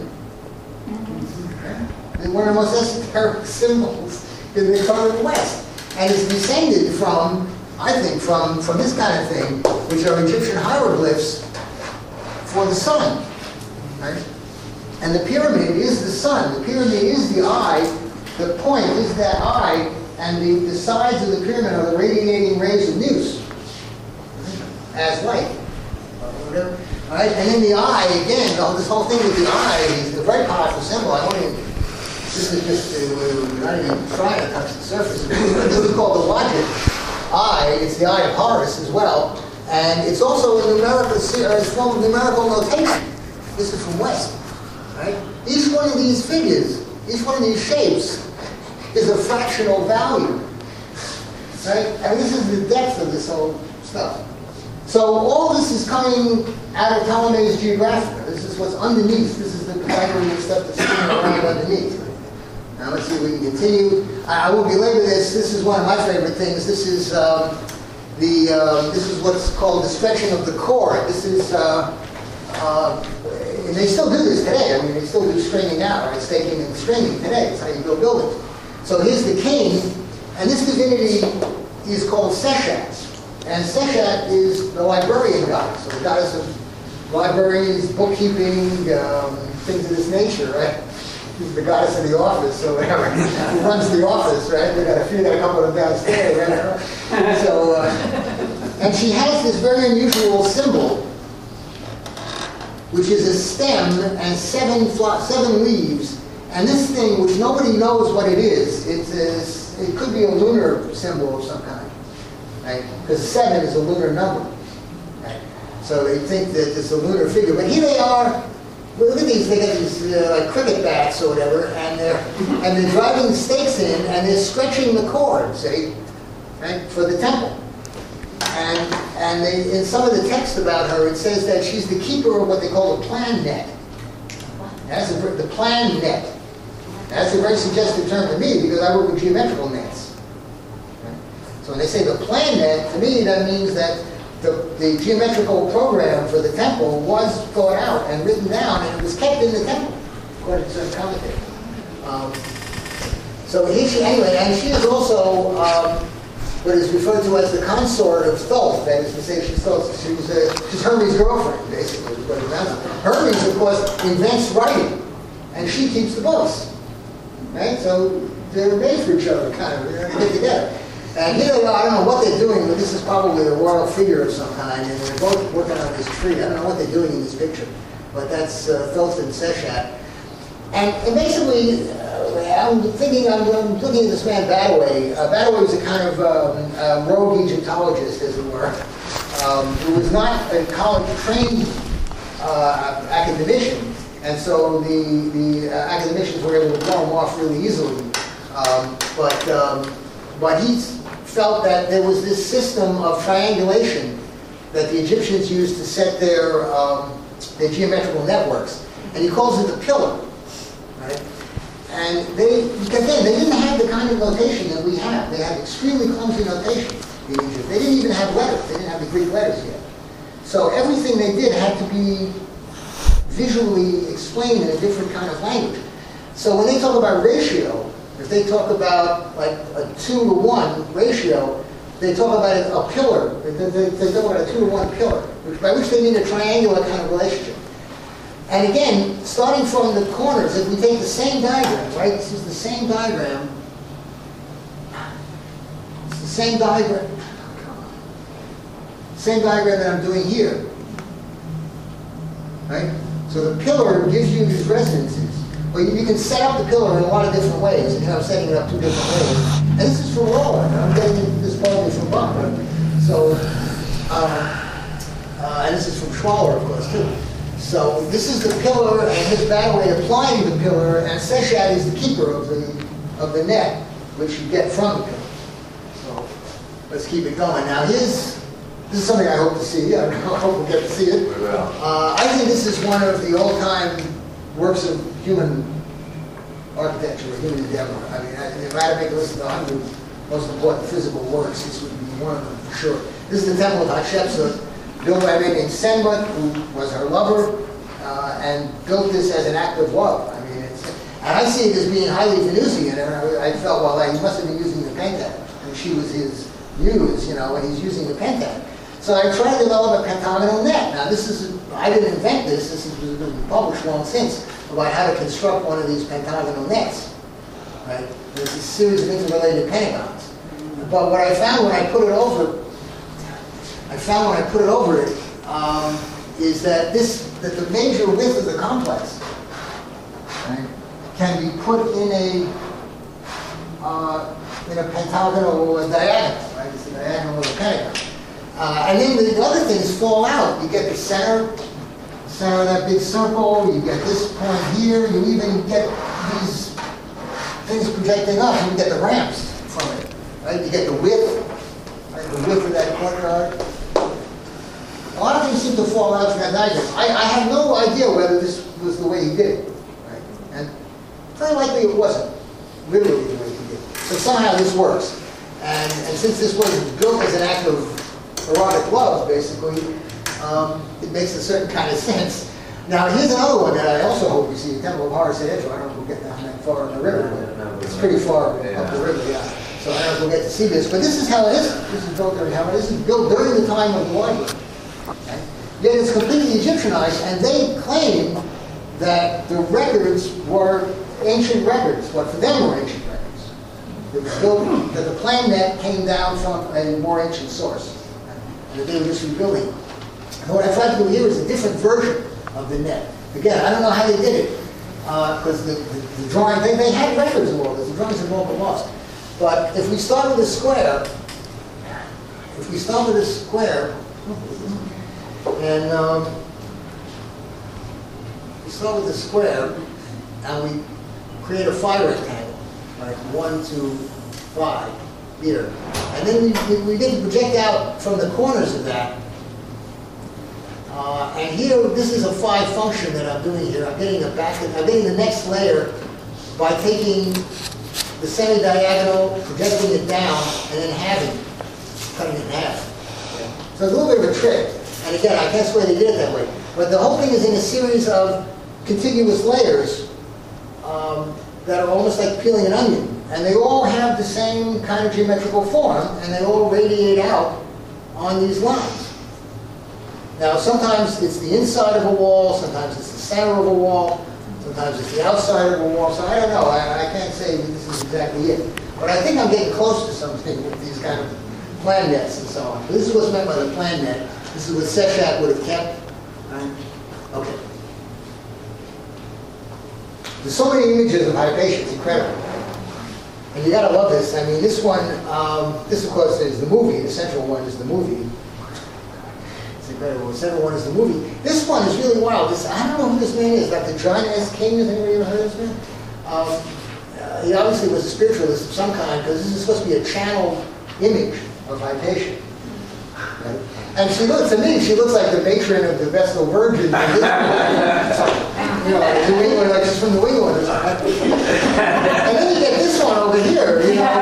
Okay? One of the most esoteric symbols in the color of the West. And it's descended from, I think, from, from this kind of thing, which are Egyptian hieroglyphs for the sun. Right? And the pyramid is the sun. The pyramid is the eye. The point is that eye, and the, the sides of the pyramid are the radiating rays of Neus, as light. All right, and then the eye, again, the whole- this whole thing with the eye is a very powerful symbol. I won't even, this is just, uh, we're not even trying to touch the surface. This is called the logic eye. It's the eye of Horus as well. And it's also a numerical, a form of numerical notation. This is from West. Right? Each one of these figures, each one of these shapes, is a fractional value. Right? And this is the depth of this whole stuff. So all this is coming out of Ptolemy's Geographica. This is what's underneath. This is the Pythagorean stuff that's sitting around underneath. Now let's see if we can continue. I, I will belabor this. This is one of my favorite things. This is um, the um, this is what's called the stretching of the chord. This is uh, uh, and they still do this today. I mean, they still do stringing out, right? Staking and stringing today. That's how you build buildings. So here's the king, and this divinity is called Seshat. And Seshat is the librarian goddess, so the goddess of libraries, bookkeeping, um, things of this nature, right? She's the goddess of the office, so whatever. Who runs the office, right? We got a few that come up downstairs, right? So, uh, and she has this very unusual symbol, which is a stem and seven flo- seven leaves. And this thing, which nobody knows what it is, it's a, it could be a lunar symbol of some kind. Right? Because seven is a lunar number. Right? So they think that it's a lunar figure. But here they are. Well, look at these. They got these uh, like cricket bats or whatever, and they're and they're driving stakes in, and they're stretching the cord, see, right, for the temple. And and they, in some of the text about her, it says that she's the keeper of what they call the plan net. That's a, the plan net. That's a very suggestive term to me because I work with geometrical nets. So when they say the plan net, to me that means that the, the geometrical program for the temple was thought out and written down, and it was kept in the temple, according to certain commentators. Um, so here she, anyway, and she is also um, what is referred to as the consort of Thoth. That is to say, she's Thoth, she's, uh, she's Hermes' girlfriend, basically. Is what it amounts to. Hermes, of course, invents writing, and she keeps the books. Right? So they're made for each other, kind of. They're get together. And here they are, I don't know what they're doing, but this is probably a royal figure of some kind, and they're both working on this tree. I don't know what they're doing in this picture, but that's uh, Thoth and Seshat. And, and basically, uh, I'm thinking, I'm, I'm looking at this man Badaway. Uh, Badaway was a kind of um, a rogue Egyptologist, as it were, um, who was not a college-trained uh, academician, and so the, the uh, academicians were able to blow him off really easily. Um, but, um, but he's felt that there was this system of triangulation that the Egyptians used to set their, um, their geometrical networks. And he calls it the pillar. Right? And they, again, they didn't have the kind of notation that we have. They had extremely clumsy notation in Egypt. They didn't even have letters. They didn't have the Greek letters yet. So everything they did had to be visually explained in a different kind of language. So when they talk about ratio, if they talk about like a two to one ratio, they talk about a pillar. They, they, they talk about a two to one pillar, which, by which they mean a triangular kind of relationship. And again, starting from the corners, if we take the same diagram, right? This is the same diagram. It's the same diagram. Same diagram that I'm doing here. Right? So the pillar gives you these resonances. Well, you, you can set up the pillar in a lot of different ways, and I'm setting it up two different ways. And this is from Roland. I'm getting this probably from Bob. Right? So, uh, uh, and this is from Schwaller, of course, too. So this is the pillar, and his Badaway applying the pillar, and Seshat is the keeper of the of the net, which you get from the pillar. So let's keep it going. Now here's, this is something I hope to see. I hope we'll get to see it. Uh, I think this is one of the old-time works of human architecture, or human endeavor. I mean, if I had to make a list of the hundred most important physical works, this would be one of them for sure. This is the Temple of Hatshepsut, built by a man named Senmut, who was her lover, uh, and built this as an act of love. I mean, it's, and I see it as being highly Venusian, and I, I felt, well, like, he must have been using the pentat, and she was his muse, you know, and he's using the pentat. So I tried to develop a pentagonal net. Now, this is, I didn't invent this, this has been published long since, about how to construct one of these pentagonal nets. Right? There's a series of interrelated pentagons. But what I found when I put it over, I found when I put it over it, um, is that this, that the major width of the complex, right, can be put in a, uh, in a pentagonal diagonal, right? It's a diagonal of a pentagon. Uh, and then the, the other things fall out. You get the center, center of that big circle, you get this point here, you even get these things projecting up, you get the ramps from it, right? You get the width, right? The width of that courtyard. A lot of things seem to fall out from that diagram. I, I have no idea whether this was the way he did it, right? And very likely it wasn't literally the way he did it. But somehow this works. And, and since this was built as an act of erotic love, basically, um, it makes a certain kind of sense. Now, here's another one that I also hope you see, Temple of Horus at Edgeware. I don't know if we'll get down that far in the river, but it's pretty far Yeah. up the river, yeah. So I don't know if we'll get to see this, but this is how it is. This is built during how it is. This is built during the time of the library. Okay? Yet it's completely Egyptianized, and they claim that the records were ancient records. What for them were ancient records. It was built, that the plan net came down from a more ancient source, and that they were just rebuilding. And what I tried to do here is a different version of the net. Again, I don't know how they did it, because uh, the, the, the drawing, they, they had records of all this, the drawings have all been lost. But if we start with a square, if we start with a square, and um, we start with a square, and we create a phi rectangle, like one, two, five, here. And then we, we, we did project out from the corners of that. Uh, and here, this is a phi function that I'm doing here. I'm getting the back, I'm getting the next layer by taking the semi-diagonal, projecting it down, and then halving, cutting it in half. So it's a little bit of a trick. And again, I can't swear they did it that way. But the whole thing is in a series of contiguous layers um, that are almost like peeling an onion. And they all have the same kind of geometrical form, and they all radiate out on these lines. Now, sometimes it's the inside of a wall, sometimes it's the center of a wall, sometimes it's the outside of a wall. So I don't know. I, I can't say that this is exactly it. But I think I'm getting close to something with these kind of plan nets and so on. This is what's meant by the plan net. This is what Seshat would have kept. Right? Okay. There's so many images of Hypatia. It's incredible. And you gotta love this. I mean, this one, um, this of course is the movie. The central one is the movie. It's incredible. The central one is the movie. This one is really wild. This, I don't know who this man is. Doctor John S. King. Has anybody ever heard of this man? Um, uh, he obviously was a spiritualist of some kind, because this is supposed to be a channeled image of Hypatia. Right? And she looks, to me, she looks like the matron of the Vestal Virgin. You know, like New England, like she's from New England or something. And then you get this one over here, you know,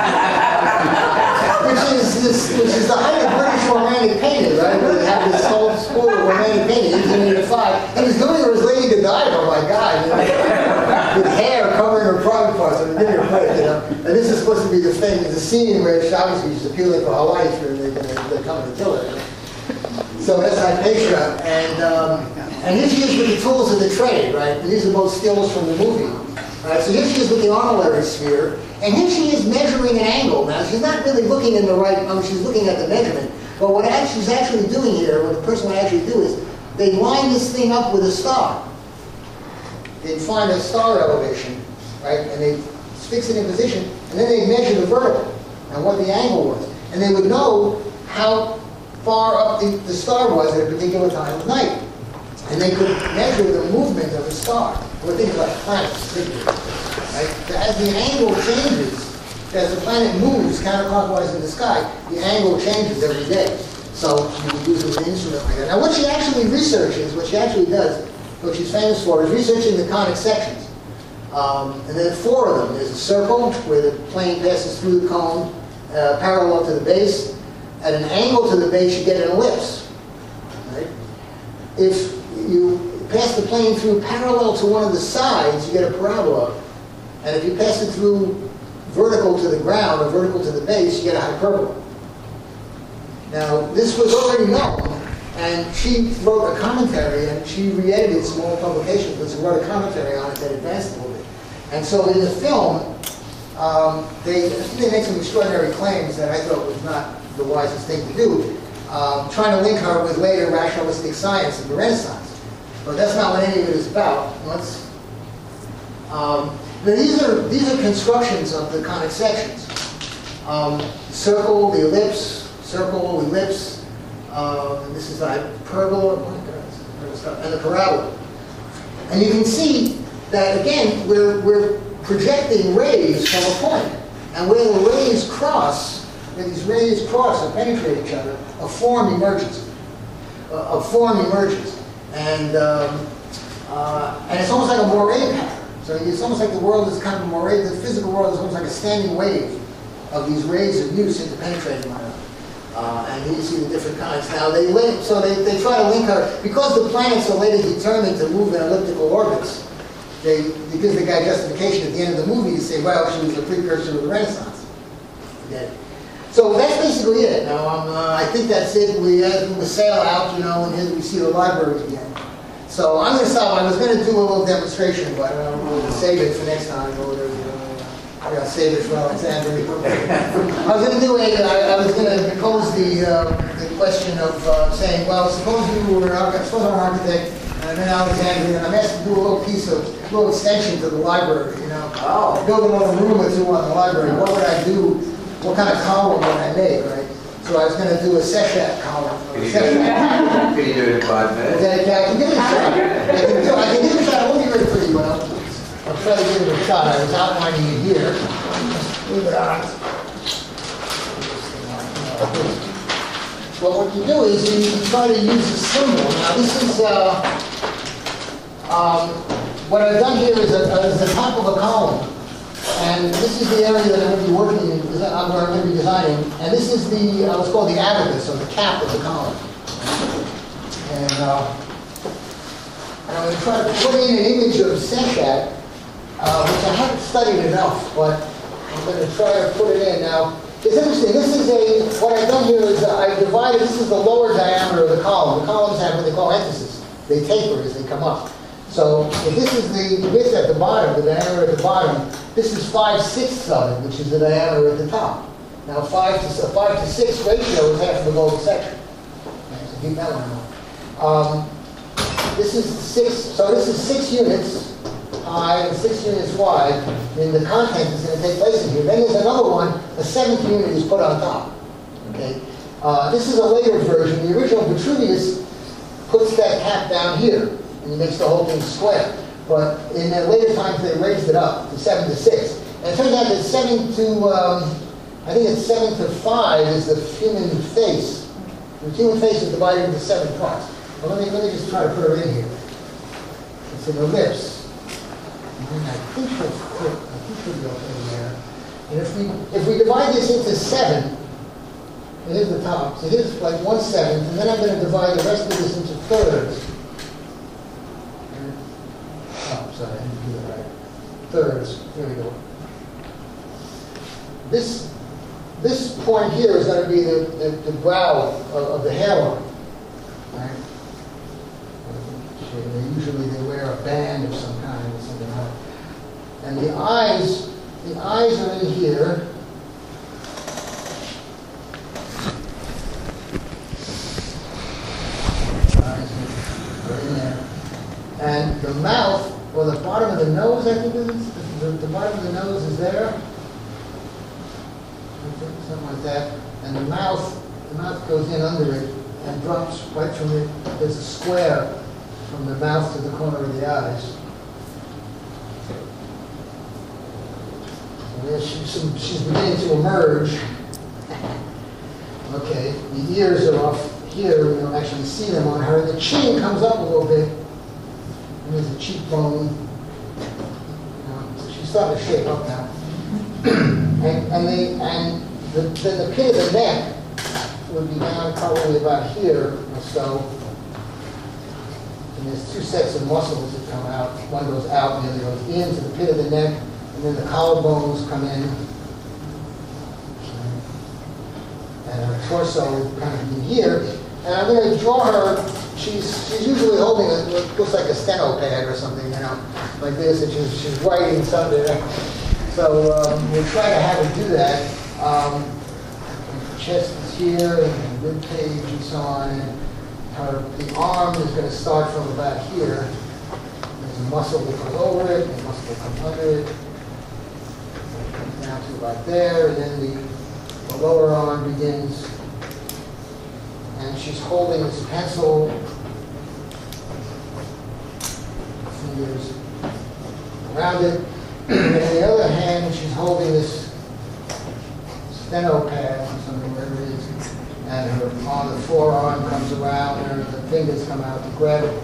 which is this, which is the height of British romantic painting, right? Where they have this whole school of romantic painting, eighteen eighty-five, and he's doing her as Lady Godiva, oh my God, you know, with hair covering her private parts. I mean, give her credit, you know. And this is supposed to be the thing, the scene where she obviously she's appealing for her life, and they, they, they're coming to kill her. So that's Hypatia, and um, and here she is with the tools of the trade, right? And these are both stills from the movie. Right? So here she is with the armillary sphere, and here she is measuring an angle. Now, she's not really looking in the right, I mean, she's looking at the measurement, but what she's actually doing here, what the person would actually do is, they line this thing up with a star. They find a star elevation, right, and they fix it in position, and then they measure the vertical and what the angle was. And they would know how far up the, the star was at a particular time of night. And they could measure the movement of a star. Or things like planets. Right? As the angle changes, as the planet moves counterclockwise in the sky, the angle changes every day. So you can use it with an instrument like that. Now what she actually researches, what she actually does, what she's famous for, is researching the conic sections. Um, and then four of them. There's a circle where the plane passes through the cone, uh, parallel to the base. At an angle to the base, you get an ellipse. Right? If you pass the plane through parallel to one of the sides, you get a parabola. And if you pass it through vertical to the ground or vertical to the base, you get a hyperbola. Now, this was already known, and she wrote a commentary, and she re-edited some old publications, but she wrote a commentary on it that advanced a little bit. And so in the film, um, they, they make some extraordinary claims that I thought was not the wisest thing to do. um, trying to link her with later rationalistic science of the Renaissance. But that's not what any of it is about. Let's, um, now these are these are constructions of the conic sections. Um, circle, the ellipse, circle, ellipse. Uh, and this is the hyperbola, oh my God, and the parabola. And you can see that again we're we're projecting rays from a point, and where the rays cross, where these rays cross and penetrate each other, a form emerges. A, a form emerges, and um, uh, and it's almost like a moraine pattern. So it's almost like the world is kind of a moraine. The physical world is almost like a standing wave of these rays of use interpenetrating one another. Uh, and here you see the different kinds. Now they link, so they, they try to link her because the planets are later determined to move in elliptical orbits. They, it gives the guy justification at the end of the movie to say, well, she was a precursor of the Renaissance. Forget it. So that's basically it. Now, um, uh, I think that's it. We uh, we sail out, you know, and here we see the library again. So I'm going to stop. I was going to do a little demonstration, but uh, we'll save it for next time. Or whatever, you know, I got to save it for Alexander. I was going to do a. I, I was going to pose the uh, the question of uh, saying, well, suppose you were, suppose I'm an architect. And then Alexandria, and I'm asked to do a little piece of, a little extension to the library, you know. Oh. Build another room or two on the library. What would I do? What kind of column would I make, right? So I was going to do a Seshat column. Can you, do it, can you do it in five minutes? Okay, I can give it a shot. I can, do, I can give it a shot. It won't be very pretty, but I'll, I'll try to give it a shot. I was outlining it here. Move it on. Well, what you do is you try to use a symbol. Now, this is, uh, um, what I've done here is, a, is the top of a column. And this is the area that I'm going to be working in, uh, where I'm going to be designing. And this is the, uh, what's called the abacus, or the cap of the column. And, uh, and I'm going to try to put in an image of Seshat, uh, which I haven't studied enough, but I'm going to try to put it in. Now, it's interesting. This is a, what I've done here is uh, I've divided, this is the lower diameter of the column. The columns have what they call entices. They taper as they come up. So if this is the width at the bottom, the diameter at the bottom, this is five-sixths of it, which is the diameter at the top. Now five to, a five to six ratio is half of the golden section. Okay, so keep that one in mind. Um, this is six, so this is six units high and six units wide, and the content is going to take place in here. Then there's another one, a seventh unit is put on top. Okay, uh, this is a later version. The original Vitruvius puts that cap down here, and he makes the whole thing square. But in the later times, they raised it up to seven to six. And it turns out that seven to, um, I think it's seven to five is the human face. The human face is divided into seven parts. Well, let me let me just try to put her in here. It's an ellipse. And I think she'll fit. I think she'll be okay there. And if we if we divide this into seven, and here's the top. So here's like one seventh, and then I'm going to divide the rest of this into thirds. Oh, sorry, I didn't do it right. Thirds. Here we go. This this point here is going to be the, the, the brow of, of the hairline. Right? Usually they wear a band of some kind or something like that. And the eyes, the eyes are in here. Eyes are in there. And the mouth, or the bottom of the nose, I think it is. The, the bottom of the nose is there. Something like that. And the mouth, the mouth goes in under it and drops right from it. There's a square from the mouth to the corner of the eyes. And then she, some, she's beginning to emerge. Okay, the ears are off here. You don't actually see them on her. The chin comes up a little bit. And there's a cheekbone. You know, so she's starting to shape up now. and and, they, and the, then the pit of the neck would be down probably about here or so. And there's two sets of muscles that come out. One goes out, and the other goes into the pit of the neck, and then the collarbones come in. And her torso would kind of be here. And I'm going to draw her. She's she's usually holding a, what looks like a steno pad or something, you know, like this, and she's she's writing something. So um, we'll try to have her do that. Um, her chest is here. And rib cage and so on. And her, the arm is going to start from about here. There's a muscle that goes over it, and a muscle that comes under it. And it comes down to about there, and then the, the lower arm begins. And she's holding this pencil, fingers around it. And in the other hand, she's holding this steno pad or something, whatever it is. And her on the forearm comes around, and the fingers come out to grab it.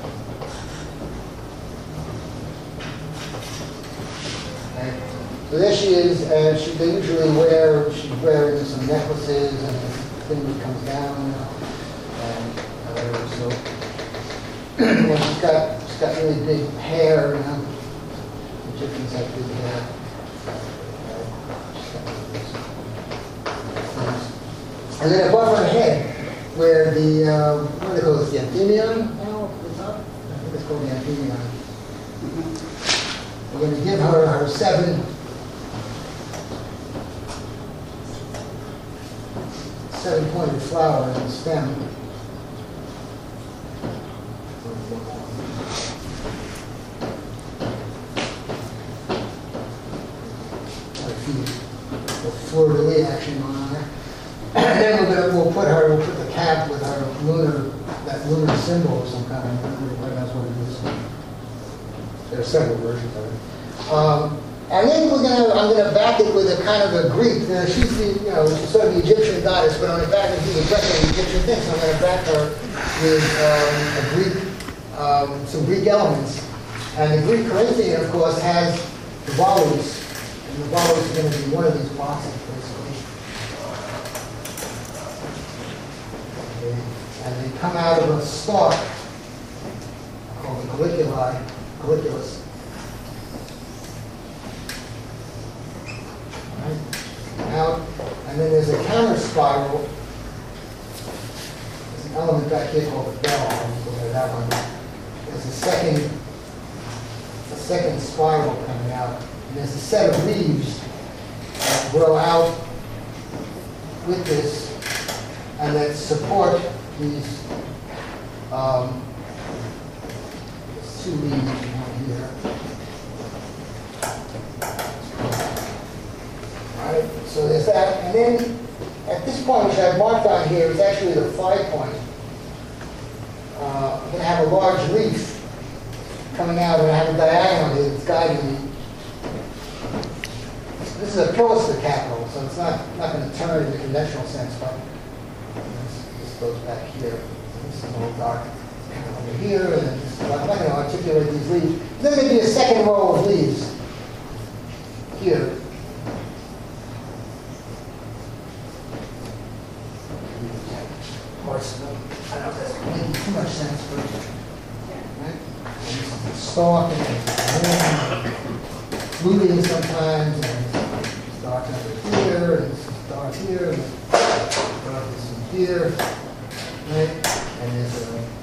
Okay. So there she is, and she they usually wear, she's wearing some necklaces, and the finger comes down, and uh, so well, she's got she's got really big hair, you know. Egyptians have big hair. And then above her head, where the, uh, what do they call this, the anthemion? Oh, it's up? I think it's called the anthemion. We're going to give her her seven seven-pointed flower in the stem. A few fleur-de-lis action on there. And then we're gonna, we'll put her, we'll put the cap with her lunar, that lunar symbol of some kind. Everybody knows what it is. There are several versions of it. Um, and then we're gonna, I'm gonna back it with a kind of a Greek. Now, she's the, you know, she's sort of the Egyptian goddess, but on the back of the Egyptian Egyptian thing. So I'm gonna back her with um, a Greek, um, some Greek elements. And the Greek Corinthian, of course, has the volutes, and the volutes are gonna be one of these boxes, basically. And they come out of a stalk called the colliculi, colliculus. Right? Out, and then there's a counter spiral. There's an element back here called the bell. I'll go to that one. There's a second, a second spiral coming out. And there's a set of leaves that grow out with this and that support these um, two leaves here. All right, so there's that. And then at this point, which I've marked on here, is actually the five point. Uh, I'm going to have a large leaf coming out, and I have a diagonal here that's guiding me. This is a pilaster capital, so it's not, not going to turn in the conventional sense, but this goes back here. This is a little dark over here, and then this, I'm not going to articulate these leaves. Then maybe a second row of leaves here. Of course, I don't know if that's making too much sense, but right? And stalk and moving sometimes, and it's dark under here, and it's dark here, and it's dark here, right? And there's a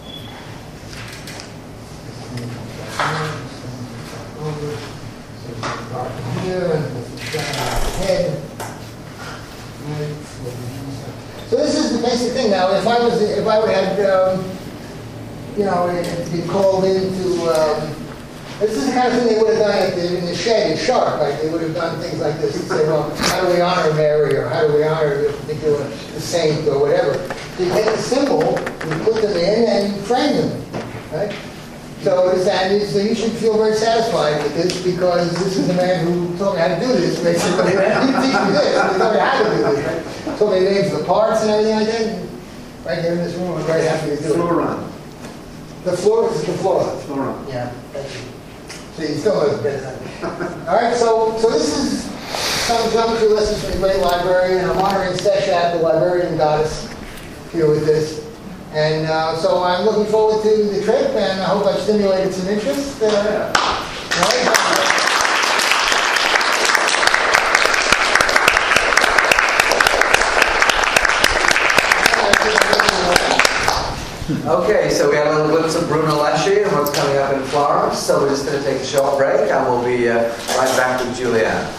over, so it's dark here, and there's a dark head, right? So this is the basic thing. Now, if I was, if I had, um, you know, been called into, um, this is the kind of thing they would have done at the, in the shed in Sharp, right? They would have done things like this and say, well, how do we honor Mary, or how do we honor a particular the saint, or whatever? So you take the symbol, you put them in, and you frame them, right? So, it's, and so you should feel very satisfied with this, because this is the man who taught me how to do this, basically. He teach me this, he taught me how to do this, right? Told me the names of the parts and everything like that. Right here in this room, I'm very happy to do it. Floron. The floor is the floor. Floron. Yeah, thank you. So you still know it's better than me. All right, so so this is some geometry lessons from the great library, and I'm honoring Seshat, the librarian goddess, here with this. And uh, so I'm looking forward to the trip, and I hope I've stimulated some interest. Uh, Yeah. all right. Okay, so we have a little glimpse of Brunelleschi and what's coming up in Florence. So we're just going to take a short break, and we'll be uh, right back with Julianne.